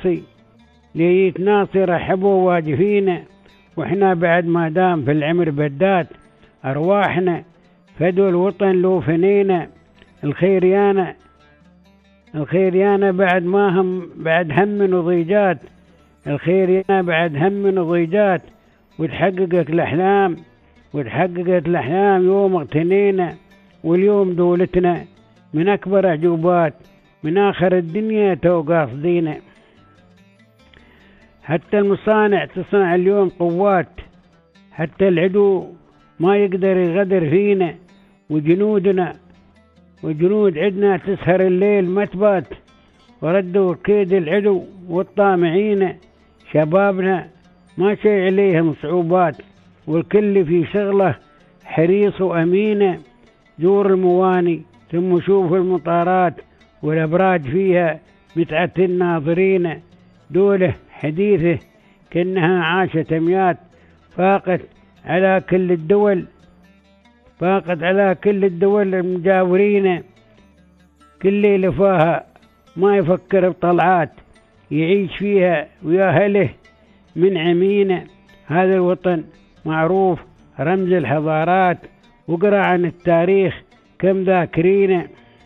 ناصي رحبوا واجفين، وإحنا بعد ما دام في العمر بدات، أرواحنا فدوا الوطن لو فنينا، الخير يانا بعد هم وضيجات، الخير يانا بعد هم وضيجات، وتحققت الأحلام يوم اغتنينا، واليوم دولتنا من أكبر عجوبات، من آخر الدنيا توقاصدينا، حتى المصانع تصنع اليوم قوات، حتى العدو ما يقدر يغدر فينا، وجنود عدنا تسهر الليل ما تبات، وردوا كيد العدو والطامعين، شبابنا ما شيء عليهم صعوبات، والكل في شغله حريص وأمينة، زور المواني ثم شوف المطارات، والأبراج فيها متعة الناظرين، دولة حديثة كأنها عاشت مئات، فاقت على كل الدول المجاورين، كل لفاها ما يفكر بطلعات، يعيش فيها ويا أهله من عمينة، هذا الوطن معروف رمز الحضارات، وقرأ عن التاريخ كم ذاكرين،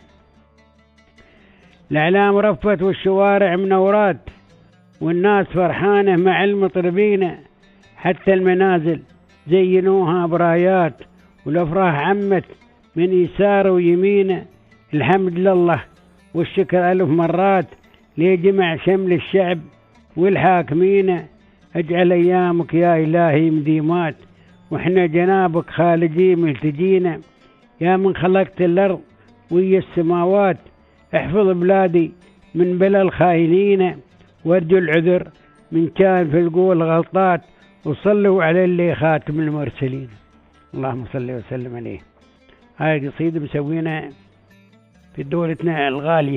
الأعلام رفت والشوارع منورات، والناس فرحانة مع المطربين، حتى المنازل زينوها برايات، والأفراح عمت من يسار ويمينه، الحمد لله والشكر 1000 مرات، ليجمع شمل الشعب والحاكمين، اجعل أيامك يا إلهي مديمات، وإحنا جنابك خالدين ملتجينا. يا من خلقت الأرض ويا السماوات، احفظ بلادي من بلا الخاينين، وارجو العذر من كان في القول غلطات، وصلوا على اللي خاتم المرسلين. اللهم صل وسلم عليه. هاي قصيدة مسوينا في دولتنا الغالية،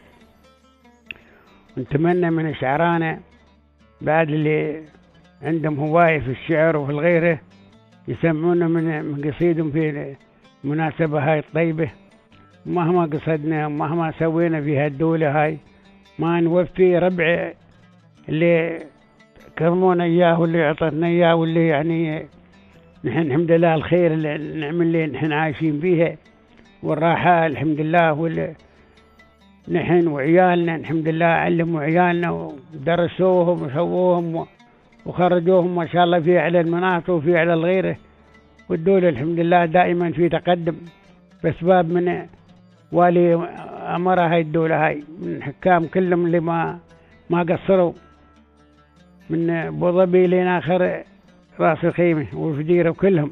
ونتمنى من شعرانا بعد اللي عندهم هواية في الشعر وفي الغيره يسمعونا من قصيدهم في المناسبة هاي الطيبة. مهما قصدنا ومهما سوينا في هالدولة هاي ما نوفي ربع اللي كرمونا إياه واللي عطتنا إياه، واللي يعني نحن الحمد لله الخير النعم اللي نحن عايشين فيها والراحة الحمد لله. نحن وعيالنا الحمد لله علموا عيالنا ودرسوهم وسووهم وخرجوهم ما شاء الله في على المناطق وفي على الغيره، والدولة الحمد لله دائما في تقدم بأسباب من والي أمرها هاي الدولة هاي، من حكام كلهم اللي ما قصروا، من أبو ظبي لين آخر رأس الخيمة والفديرة، وكلهم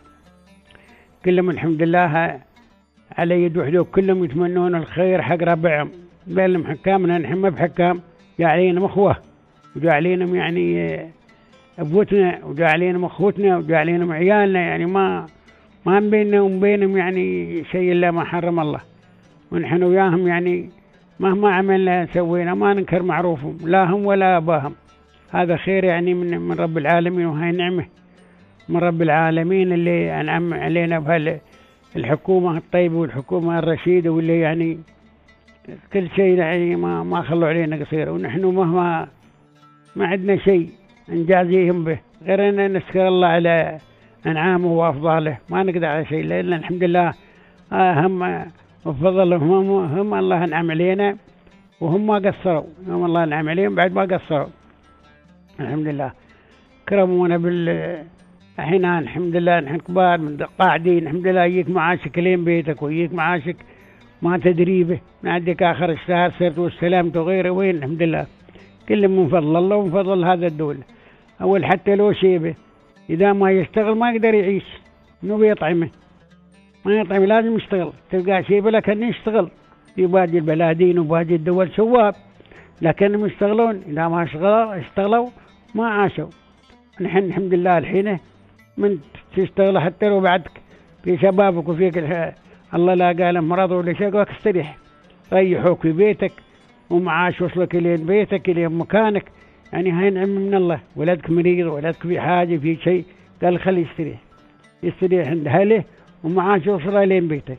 الحمد لله على يد وحده، كلهم يتمنون الخير حق ربعهم. بينهم حكامنا نحن ما بحكام، جاعلينهم أخوة وجاعلينهم يعني أبوتنا وجاعلينهم أخوتنا وجاعلينهم عيالنا، يعني ما بيننا وبينهم يعني شيء إلا ما حرم الله. ونحن وياهم يعني مهما عملنا سوينا ما ننكر معروفهم، لا هم ولا أباهم. هذا خير يعني من رب العالمين، وهي نعمة من رب العالمين اللي أنعم علينا بهالحكومة الطيبة والحكومة الرشيدة، واللي يعني كل شيء يعني ما خلوا علينا قصير. ونحن مهما ما عندنا شيء نجازيهم به غير أن نشكر الله على أنعامه وأفضاله، ما نقدر على شيء، لأن الحمد لله هم وفضلهم هم الله أنعم علينا، وهم ما قصروا، هم الله أنعم عليهم بعد ما قصروا الحمد لله. كرمونا الحين الحمد لله نحن كبار من قاعدين الحمد لله، يجيك معاشك لين بيتك ويجيك معاشك ما تدريبه، من عندك آخر الشهر صرت والسلامة وغيره، وين الحمد لله كل من فضل الله ومن فضل هذا الدولة. أول حتى لو شيبه إذا ما يشتغل ما يقدر يعيش، إنه بيطعمه ما يطعمه لازم يشتغل. تلقى شيبه لكن يشتغل في باقي البلادين وباقي الدول شواب، لكنهم يشتغلون، إذا ما اشتغلوا ما عاشوا. نحن الحمد لله الحين من تشتغل حتى لو بعدك في شبابك وفيك الله لا قال مرض ولا شيء قالك استريح، ريحوك في بيتك ومعاش وصلك لين بيتك لين مكانك، يعني هاي نعم من الله. ولدك مريض ولدك في حاجة في شيء قال خلي يستريح عند أهله ومعاش وصله لين بيتك.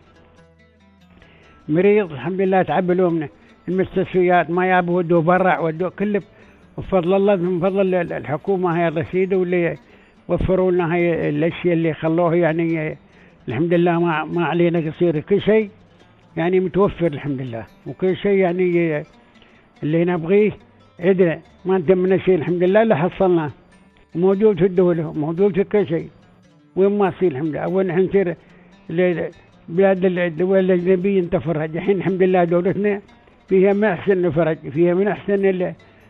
مريض الحمد لله تعبلوا من المستشفيات ما يابوا ودوا برا ودوا كله بفضل الله، من فضل الحكومة هاي الرشيدة واللي وفروا لنا هاي الأشياء اللي خلوه يعني الحمد لله ما علينا قصير، كل شيء يعني متوفر الحمد لله، وكل شيء يعني اللي نبغيه عندنا، ما نتمنى شيء الحمد لله اللي حصلناه موجود في الدولة وموجود في كل شيء. وين ما يصير الحمد لله، أول نحن نصير بلاد الدول الأجنبية نتفرج، الحين الحمد لله دولتنا فيها من أحسن الفرج، فيها من أحسن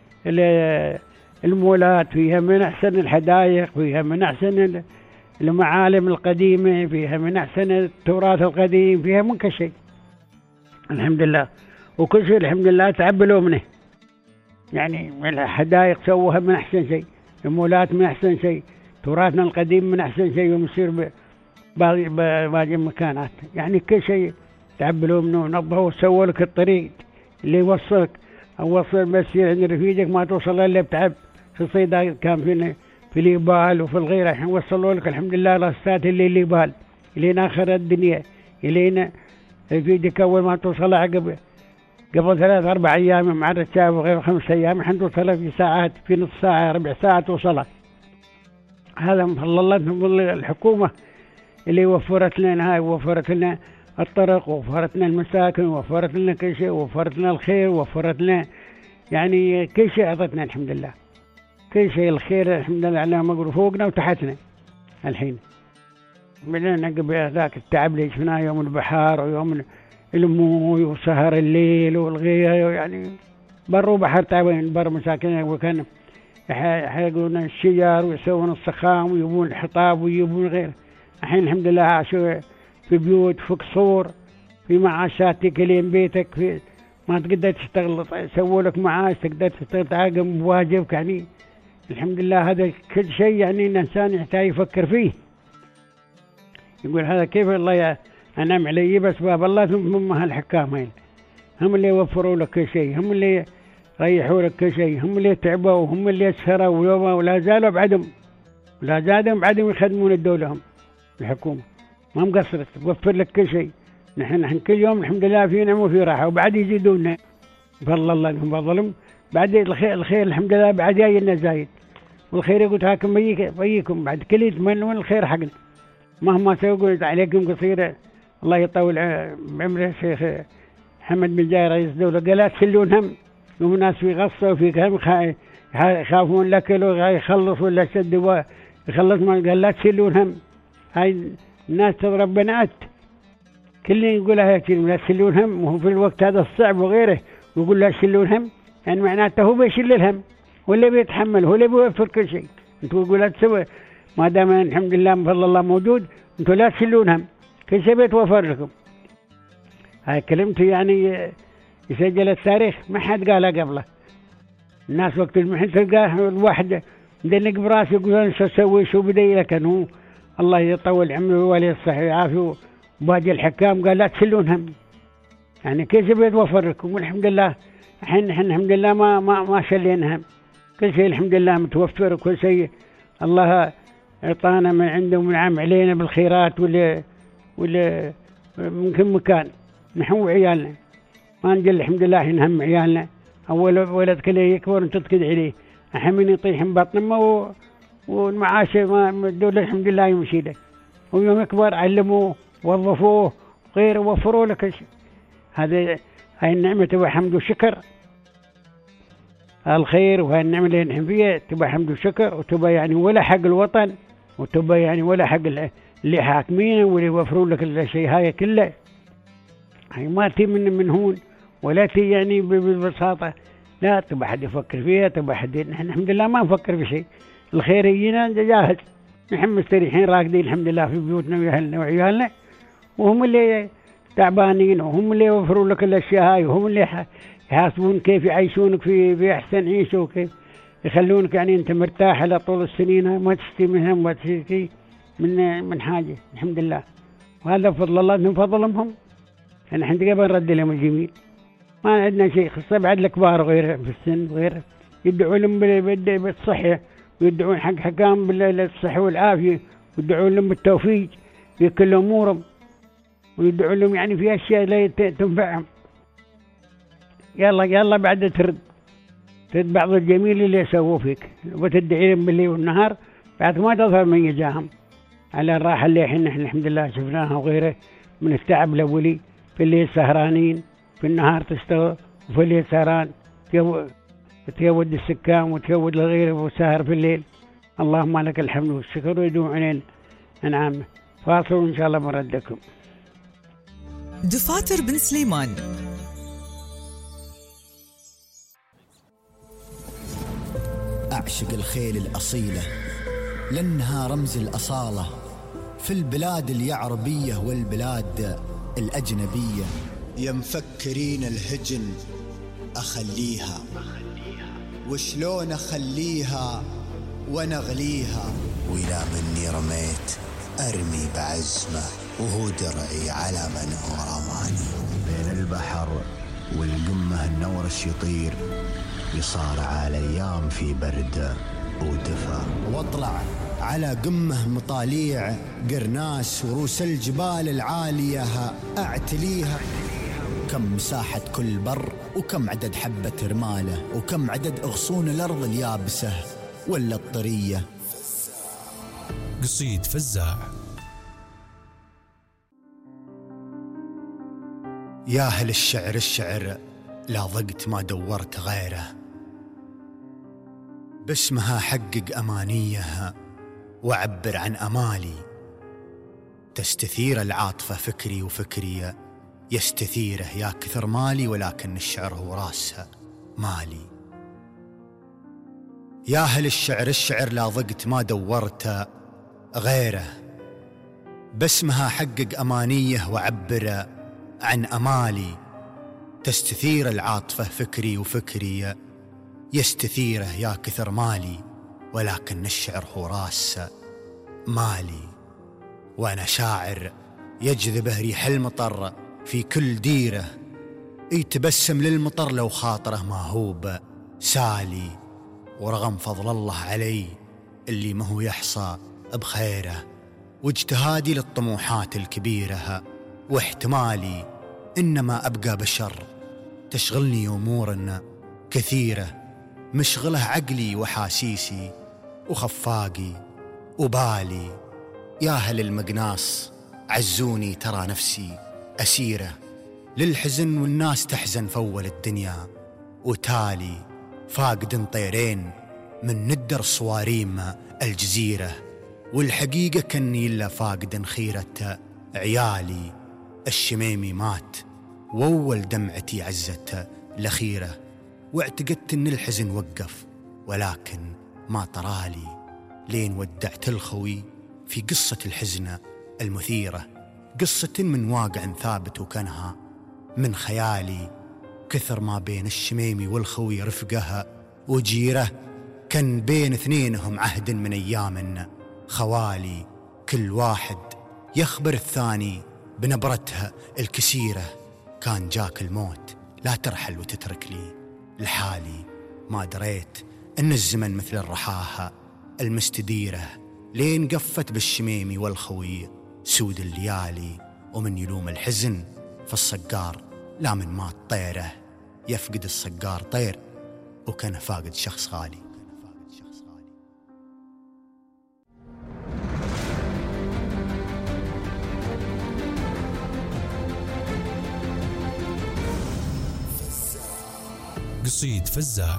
المولات، فيها من أحسن الحدائق، فيها من أحسن المعالم القديمة، فيها من أحسن التراث القديم، فيها من كل شيء الحمد لله. وكل شيء الحمد لله تعبلوا منه، يعني الحدائق سووها من أحسن شيء، المولات من أحسن شيء، تراثنا القديم من أحسن شيء، ومصير باقي المكانات، يعني كل شيء تعبلوا منه ونظفوا وسووا لك الطريق اللي يوصلك، أو وصل بس عند رفيقك ما توصل إلا بتعب. في الصيدا كان في اليبال وفي الغيرة، الحين وصلوا لك الحمد لله رصات اللي اليبال إلين آخر الدنيا، إلين رفيقك أول ما توصل قبل 3-4 أيام مع الركاب وغير 5 أيام، الحين توصل في ساعات، في نص ساعة ربع ساعة توصلها. هذا من فضل الله، من فضل الحكومة اللي وفرت لنا هاي، وفرت لنا الطرق، ووفرت لنا المساكن، ووفرت لنا كل شيء، ووفرت لنا الخير، ووفرت لنا يعني كل شيء أعطتنا الحمد لله، كل شيء الخير الحمد لله على مقر فوقنا وتحتنا. الحين بدنا قبل ذاك التعب اللي شفناه يوم البحار ويوم الموي وسهر الليل والغير، يعني بر وبحر تعبين، بر مساكن وكان يحرقون الشجر ويسوون الصخام ويجيبون الحطاب ويجيبون غيره. الحين الحمد لله عاشوا في بيوت، في قصور، في معاشات تكلين بيتك، في ما تقدر تشتغل، سووا لك معاش تقدر تشتغل تعاقم بواجبك. يعني الحمد لله هذا كل شيء يعني الإنسان يحتاج يفكر فيه، يقول هذا كيف الله أنعم علي بأسباب الله، ثم هالحكام هين هم اللي يوفروا لك كل شيء، هم اللي ريحوا لك كل شيء، هم اللي تعبوا وهم اللي يسهروا ولا زالوا بعدهم يخدمون الدولة، هم الحكومة ما مقصرت توفر لك كل شيء. نحن كل يوم الحمد لله في نعمة وفي راحة، وبعد يزيدوننا بفضل الله انهم بفضلهم. بعد الخير الحمد لله بعد جاي لنا زايد، والخير يقول هاكم بيكم بعد كل يتمنون الخير حقنا مهما سووا عليكم قصيرة. الله يطول بعمره الشيخ محمد بن جاي رئيس الدولة قال لا تشلون هم، وناس في غصة وفي كلام يخافون لك لو يخلص ولا شد يخلص، ما قال لا تشلون هم. هاي الناس تضرب بنات كل يقولها هيك لا تشلون هم، وهو في الوقت هذا الصعب وغيره ويقول لا تشلون هم، يعني معناته هو بيشيل الهم ولا بيتحمل ولا بيوفر كل شيء. انتوا تقول لا تسوي ما دام الحمد لله بفضل الله موجود، انتوا لا تشلون هم، كل شيء بيتوفر لكم. هاي كلمته يعني يسجل التاريخ ما حد قالها قبله. الناس وقت المحن تلقاه الواحد مدنق براسه يقولون شو اسوي شو بدي، لكن هو الله يطول عمره وولي الصحة والعافية وباقي الحكام قال لا تشلون هم، يعني كل شيء بيتوفر لكم. والحمد لله الحين الحمد لله ما شلينا هم، كل شيء الحمد لله متوفر، وكل شيء الله اعطانا من عنده ومنعم علينا بالخيرات ولا من كل مكان. نحن وعيالنا ما نجل الحمد لله الحين هم عيالنا، اول ولد كله يكبر انت تكد عليه، الحين من يطيح من بطن امه والمعاش ما الدولة الحمد لله يمشي له، ويوم يكبر علموه وظفوه غيره وفروا له كل شيء. هاي النعمة تبقى حمد وشكر الخير، وهاي النعمة اللي نحن فيها تبقى حمد وشكر، وتبقى يعني ولا حق الوطن، وتبقى يعني ولا حق اللي حاكمين واللي يوفروا لك الشيء هاي كله. هاي ما تي من هون ولا تي يعني ببساطة، لا تبقى حد يفكر فيها، تبقى حد. نحن الحمد لله ما نفكر في شيء، الخير يجينا جاهز، نحن مستريحين راقدين الحمد لله في بيوتنا وأهلنا وعيالنا، وهم اللي تعبانين، وهم اللي يوفروا لك الأشياء هاي، وهم اللي يحاسبون كيف يعيشونك في أحسن عيشة، وكيف يخلونك يعني أنت مرتاح على طول السنين، ما تشتي منهم ما تشتي من حاجة. الحمد لله، وهذا فضل الله من فضلهم هم. نحن تقبل نرد لهم الجميل، ما عندنا شيء، خاصة بعد الكبار وغيره في السن وغيره يدعون لهم بالصحة، ويدعون حق حكام بالصحة والعافية، ويدعون لهم بالتوفيق في كل أمورهم، ويدعون لهم يعني في أشياء لا تنفعهم. يلا بعد ترد بعض الجميل اللي يسووه فيك، وتدعي لهم بالليل والنهار، بعد ما تظهر من يجاهم على الراحة اللي احنا الحمد لله شفناها وغيره من التعب الأولي. في الليل سهرانين، في النهار تشتغل، وفي الليل سهران تيود السكام وتيود الغيره وسهر في الليل. اللهم لك الحمد والشكر ويدوم علينا أنعامه. فاصل إن شاء الله مردكم. دفاتر بن سليمان. أعشق الخيل الأصيلة لأنها رمز الأصالة في البلاد اليعربية والبلاد الأجنبية. يا مفكرين الهجن أخليها، وشلون أخليها ونغليها، وإلى مني رميت أرمي بعزمة، وهو درعي على من هو رماني. بين البحر والقمة النورش يطير، يصارع الأيام في برد ودفا، واطلع على قمة مطاليع قرناس، وروس الجبال العالية أعتليها. كم مساحة كل بر، وكم عدد حبة رماله، وكم عدد أغصون الأرض اليابسة ولا الطرية. قصيد فزاع. يا أهل الشعر لا ضقت ما دورت غيره، باسمها حقق أمانيها وعبر عن أمالي. تستثير العاطفة فكري، وفكري يستثيره يا كثر مالي، ولكن الشعر هو راسها مالي. يا أهل الشعر الشعر لا ضقت ما دورت غيره، باسمها حقق أمانيه وعبر عن أمالي، تستثير العاطفة فكري وفكري يستثيره يا كثر مالي، ولكن الشعر هو راس مالي. وأنا شاعر يجذبه ريح المطر في كل ديره، يتبسم للمطر لو خاطره ما هو سالي، ورغم فضل الله علي اللي ما هو يحصى بخيره، واجتهادي للطموحات الكبيرة واحتمالي إنما أبقى بشر تشغلني أمور كثيرة، مشغله عقلي وحاسيسي وخفاقي وبالي. يا أهل المقناص عزوني ترى نفسي أسيرة للحزن، والناس تحزن فول الدنيا وتالي، فاقد طيرين من ندر صواريم الجزيرة، والحقيقة كني إلا فاقد خيرة عيالي. الشميمي مات وأول دمعتي عزت الأخيرة، واعتقدت إن الحزن وقف ولكن ما طرالي، لين ودعت الخوي في قصة الحزن المثيرة، قصة من واقع ثابت وكانها من خيالي. كثر ما بين الشميمي والخوي رفقها وجيره، كان بين اثنينهم عهد من أيام خوالي، كل واحد يخبر الثاني بنبرتها الكسيرة. كان جاك الموت لا ترحل وتترك لي لحالي، ما دريت أن الزمن مثل الرحاها المستديرة، لين قفت بالشميمي والخوي سود الليالي. ومن يلوم الحزن في الصقار لا من مات طيره، يفقد الصقار طير وكان فاقد شخص غالي. قصيد فزاع.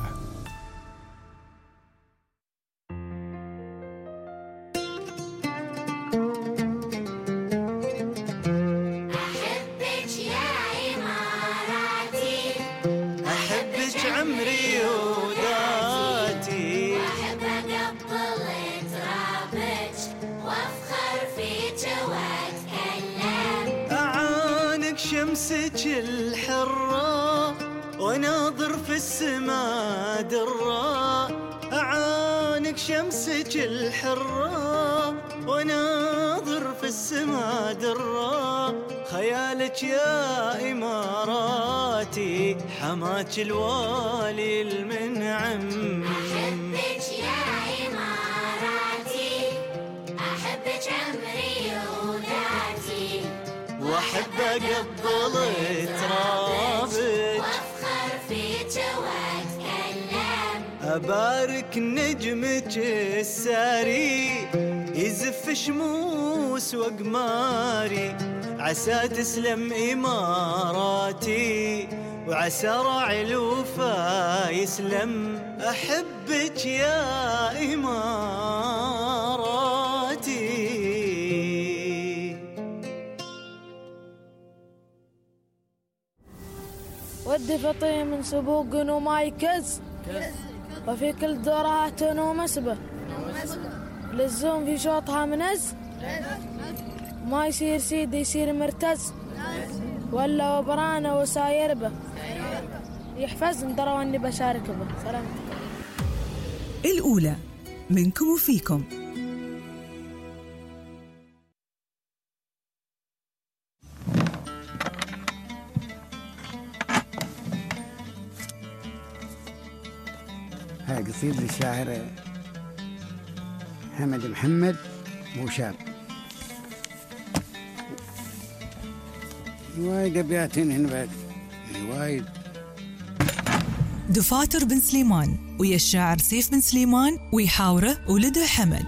أحبك يا إماراتي، أحبك عمري وذاتي، وأحب أقبل ترابك وأفخر فيك وأتكلم، أعانق شمسك الحرة وناظر في السما درة، أعانق شمسك الحرة وناظر في السما درة، خيالك يا إماراتي حماك الوالي المنعم. أحبك يا إماراتي، أحبك عمري وذاتي، وأحب أقبل ترابك أبارك نجمك الساري يزف شموس وقماري، عسى تسلم إماراتي وعسى راعي الوفا يسلم. أحبك يا إماراتي. ودي فطي من سبوق وما يكز، وفي كل دورات ومسبة، للزوم في شوطها منز، ما يصير سيد يصير مرتز، ولا وبرانه وساير به، يحفظني دروا اني بشارك به. سلامتك. الأولى منكم وفيكم. هاي قصيدة للشاعر حمد محمد موشاب. وايد أبياتين هنا بعد، وايد. دفاتر بن سليمان ويا الشاعر سيف بن سليمان ويحاوره ولده حمد.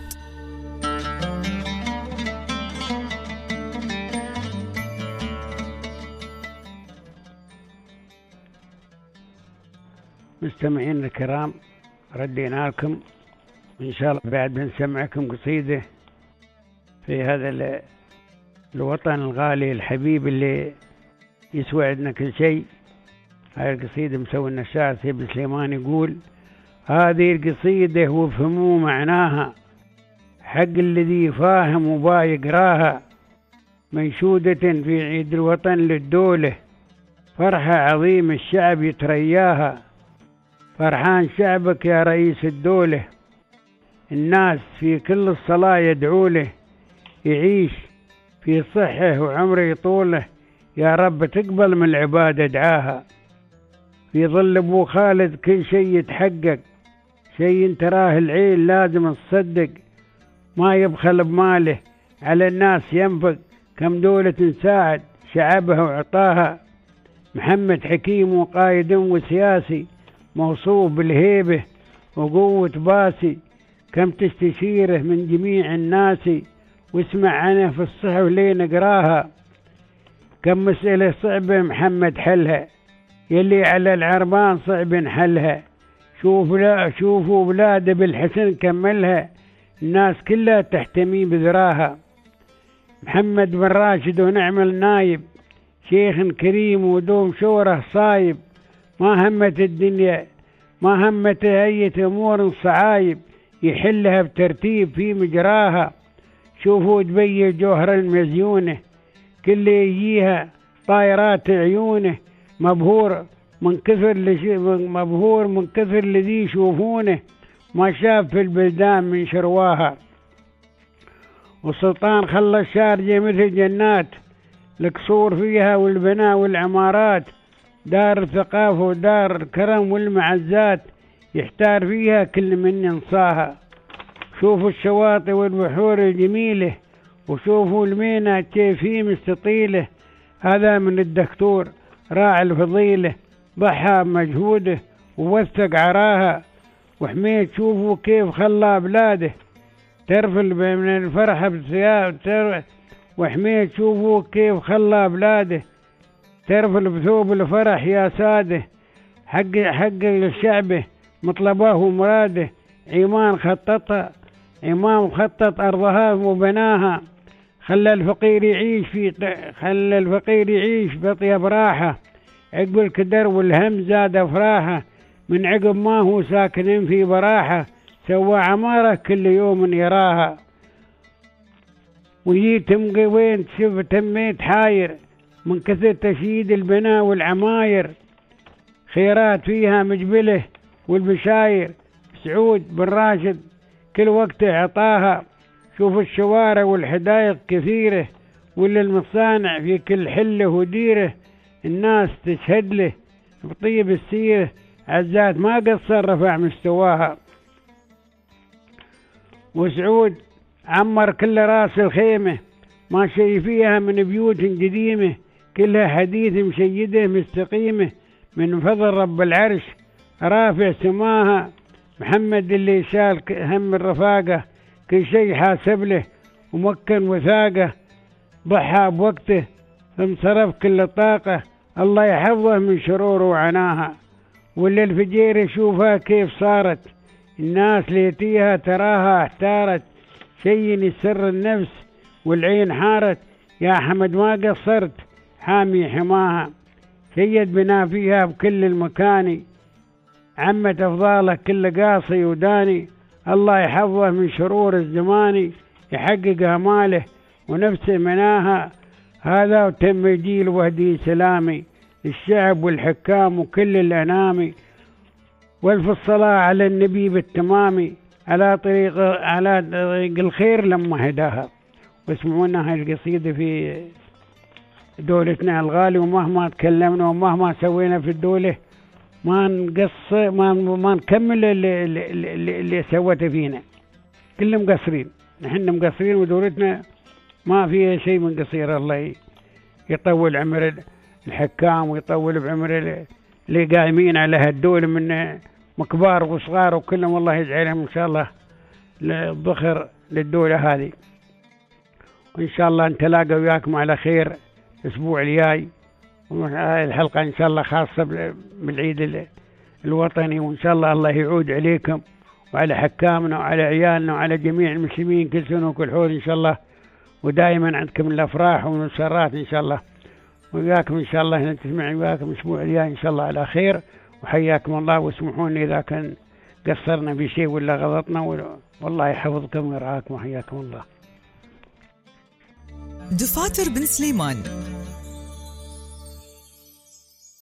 مستمعين الكرام، ردينا لكم إن شاء الله بعد بنسمعكم قصيدة في هذا الوطن الغالي الحبيب اللي يسوى عندنا كل شيء. هاي القصيدة مسوي لنا الشاعر سيف بن سليمان، يقول: هذه القصيدة وفهموا معناها، حق الذي فاهم وبا يقراها، منشودة في عيد الوطن للدولة، فرحة عظيم الشعب يترياها، فرحان شعبك يا رئيس الدولة، الناس في كل الصلاة يدعو له، يعيش في صحة وعمره يطوله، يا رب تقبل من العبادة دعاها. في ظل أبو خالد كل شيء يتحقق، شيء تراه العين لازم تصدق، ما يبخل بماله على الناس ينفق، كم دولة ساعد شعبها وعطاها. محمد حكيم وقائد وسياسي، موصوف بالهيبة وقوة باسي، كم تستشيره من جميع الناس، واسمع عنه في الصحف لي نقراها. كم مسألة صعبة محمد حلها، يلي على العربان صعب نحلها، شوفوا بلاده بالحسن كملها، الناس كلها تحتمي بذراها. محمد بن راشد ونعم النايب، شيخ كريم ودوم شوره صايب، ما همت الدنيا ما همت أي أمور صعايب، يحلها بترتيب في مجراها. شوفوا دبي جوهر المزيونة، كل يجيها طائرات عيونه، مبهور من كثر الذي يشوفونه، ما شاف في البلدان من شرواها. والسلطان خلى الشارجة مثل جنات، القصور فيها والبناء والعمارات، دار الثقافة ودار الكرم والمعزات، يحتار فيها كل من ينصاها. شوفوا الشواطئ والبحور الجميلة، وشوفوا المينا كيف هي مستطيلة، هذا من الدكتور راعي الفضيلة، ضحى بمجهوده ووثق عراها. وحميد شوفوا كيف خلى بلاده ترفل من الفرحة بثياب، وحميد شوفوا كيف خلى بلاده ترفل بثوب الفرح يا ساده، حق الشعب مطلبه ومراده، إمام خطط أرضها وبناها، خلى الفقير يعيش بطيب راحة، عقب الكدر والهم زاد أفراحه، من عقب ما هو ساكن في براحة، سوى عمارة كل يوم يراها. وجيت وين تميت حاير، من كثر تشييد البناء والعماير، خيرات فيها مجبله والبشاير، سعود بن راشد كل وقت عطاها. شوف الشوارع والحدائق كثيرة، ولا المصانع في كل حله وديره، الناس تشهد له بطيب السيرة، عزات ما قصر رفع مستواها. وسعود عمر كل راس الخيمة، ما شي فيها من بيوت قديمة، كلها حديث مشيدة مستقيمة، من فضل رب العرش رافع سماها. محمد اللي شال هم الرفاقة، كل شيء حاسب له ومكن وثاقه، ضحى بوقته ثم صرف كل طاقة، الله يحفظه من شرور وعناها. واللي الفجير يشوفها كيف صارت، الناس ليتيها تراها احتارت، شيء يسر النفس والعين حارت، يا حمد ما قصرت حامي حماها. شيد بنا فيها بكل المكان، عمت أفضالك كل قاصي وداني، الله يحفظه من شرور الزمان، يحقق أماله ونفسه مناها. هذا وتم جيل وهدي سلامي للشعب والحكام وكل الأنام، والف الصلاة على النبي بالتمام، على طريق الخير لما هداها. واسمعونا هاي القصيدة في دولتنا الغالي، ومهما تكلمنا ومهما سوينا في الدولة ما نقص ما نكمل اللي سوته فينا، كلهم مقصرين، نحن مقصرين، ودولتنا ما فيها شيء من قصير. الله يطول عمر الحكام ويطول بعمر اللي قائمين على هالدولة من كبار وصغار، وكلهم الله يجعلهم إن شاء الله الذخر للدولة هذه. وإن شاء الله نتلاقى وياكم على خير الأسبوع الجاي، وهذه الحلقة إن شاء الله خاصة بالعيد الوطني، وإن شاء الله يعود عليكم وعلى حكامنا وعلى عيالنا وعلى جميع المسلمين كل سنة وكل حول إن شاء الله، ودائما عندكم الأفراح والمسرات إن شاء الله. وياكم إن شاء الله نتسمع وياكم الأسبوع الجاي إن شاء الله على خير، وحياكم الله. واسمحوني إذا كان قصرنا بشيء ولا غلطنا والله يحفظكم ويرعاكم وحياكم الله. دفاتر بن سليمان